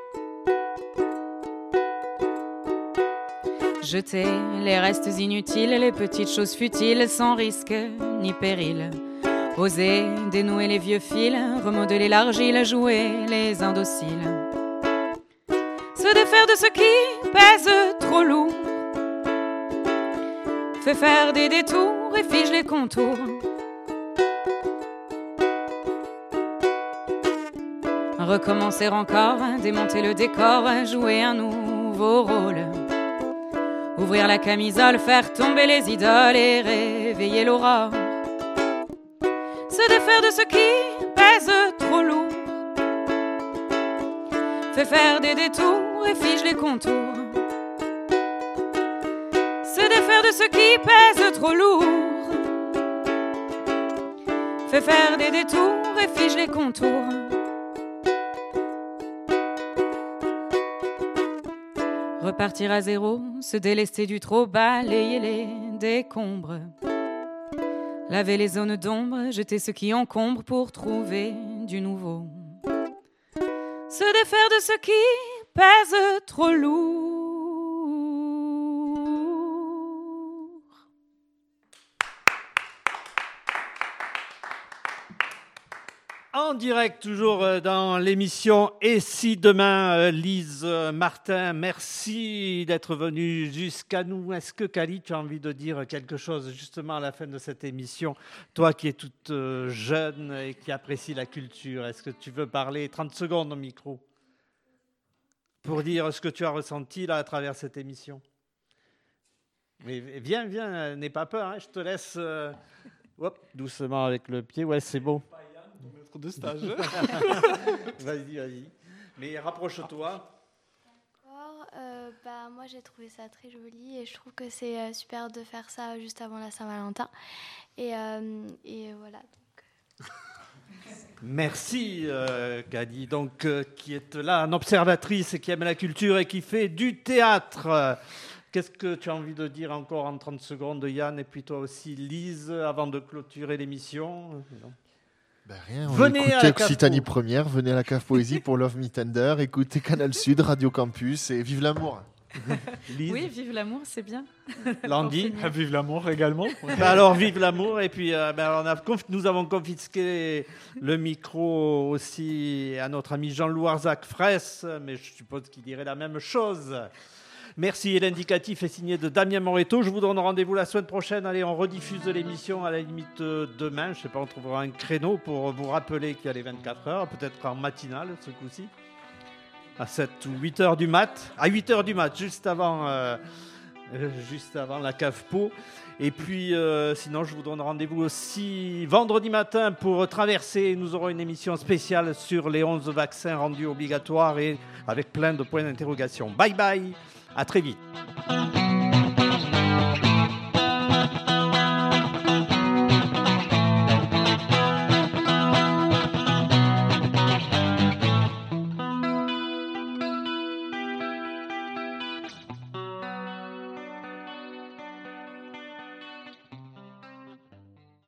jeter les restes inutiles, les petites choses futiles sans risque ni péril. Oser dénouer les vieux fils, remodeler l'argile, jouer les indociles. Se défaire de ce qui pèse trop lourd, fait faire des détours et fige les contours. Recommencer encore, démonter le décor, jouer un nouveau rôle. Ouvrir la camisole, faire tomber les idoles et réveiller l'aurore. Se défaire de ce qui pèse trop lourd, fait faire des détours et fige les contours. Se défaire de ce qui pèse trop lourd, fait faire des détours et fige les contours. Repartir à zéro, se délester du trop, balayer les décombres, laver les zones d'ombre, jeter ce qui encombre pour trouver du nouveau. Se défaire de ce qui pèse trop lourd. En direct, toujours dans l'émission Et si demain, Lise Martin, merci d'être venue jusqu'à nous. Est-ce que, Kali, tu as envie de dire quelque chose justement à la fin de cette émission? Toi qui es toute jeune et qui apprécie la culture, est-ce que tu veux parler trente secondes au micro pour dire ce que tu as ressenti là à travers cette émission? Mais viens, viens, n'aie pas peur, hein, je te laisse euh, hop, doucement avec le pied. Ouais, c'est beau. De stage. Vas-y, vas-y. Mais rapproche-toi. D'accord. Euh, bah, moi, j'ai trouvé ça très joli et je trouve que c'est euh, super de faire ça juste avant la Saint-Valentin. Et, euh, et voilà. Donc... Merci, euh, Kadi, donc, euh, qui est là, une observatrice et qui aime la culture et qui fait du théâtre. Qu'est-ce que tu as envie de dire encore en trente secondes, Yann, et puis toi aussi, Lise, avant de clôturer l'émission? Ben rien, on venez écoutez à la Occitanie Première, venez à la Cave Poésie pour Love Me Tender, écoutez Canal Sud, Radio Campus et vive l'amour. Lise. Oui, vive l'amour, c'est bien. Landy. Vive l'amour également. Bah alors, vive l'amour. Et puis, euh, ben, on a conf- nous avons confisqué le micro aussi à notre ami Jean-Louis Arzac Fraisse, mais je suppose qu'il dirait la même chose. Merci. Et l'indicatif est signé de Damien Moreto. Je vous donne rendez-vous la semaine prochaine. Allez, on rediffuse l'émission à la limite euh, demain. Je sais pas, on trouvera un créneau pour vous rappeler qu'il y a les vingt-quatre heures, peut-être en matinale ce coup-ci. À sept ou huit heures du mat. À huit heures du mat, juste avant, euh, euh, juste avant la cave pot. Et puis, euh, sinon, je vous donne rendez-vous aussi vendredi matin pour Traverser. Nous aurons une émission spéciale sur les onze vaccins rendus obligatoires et avec plein de points d'interrogation. Bye bye, à très vite.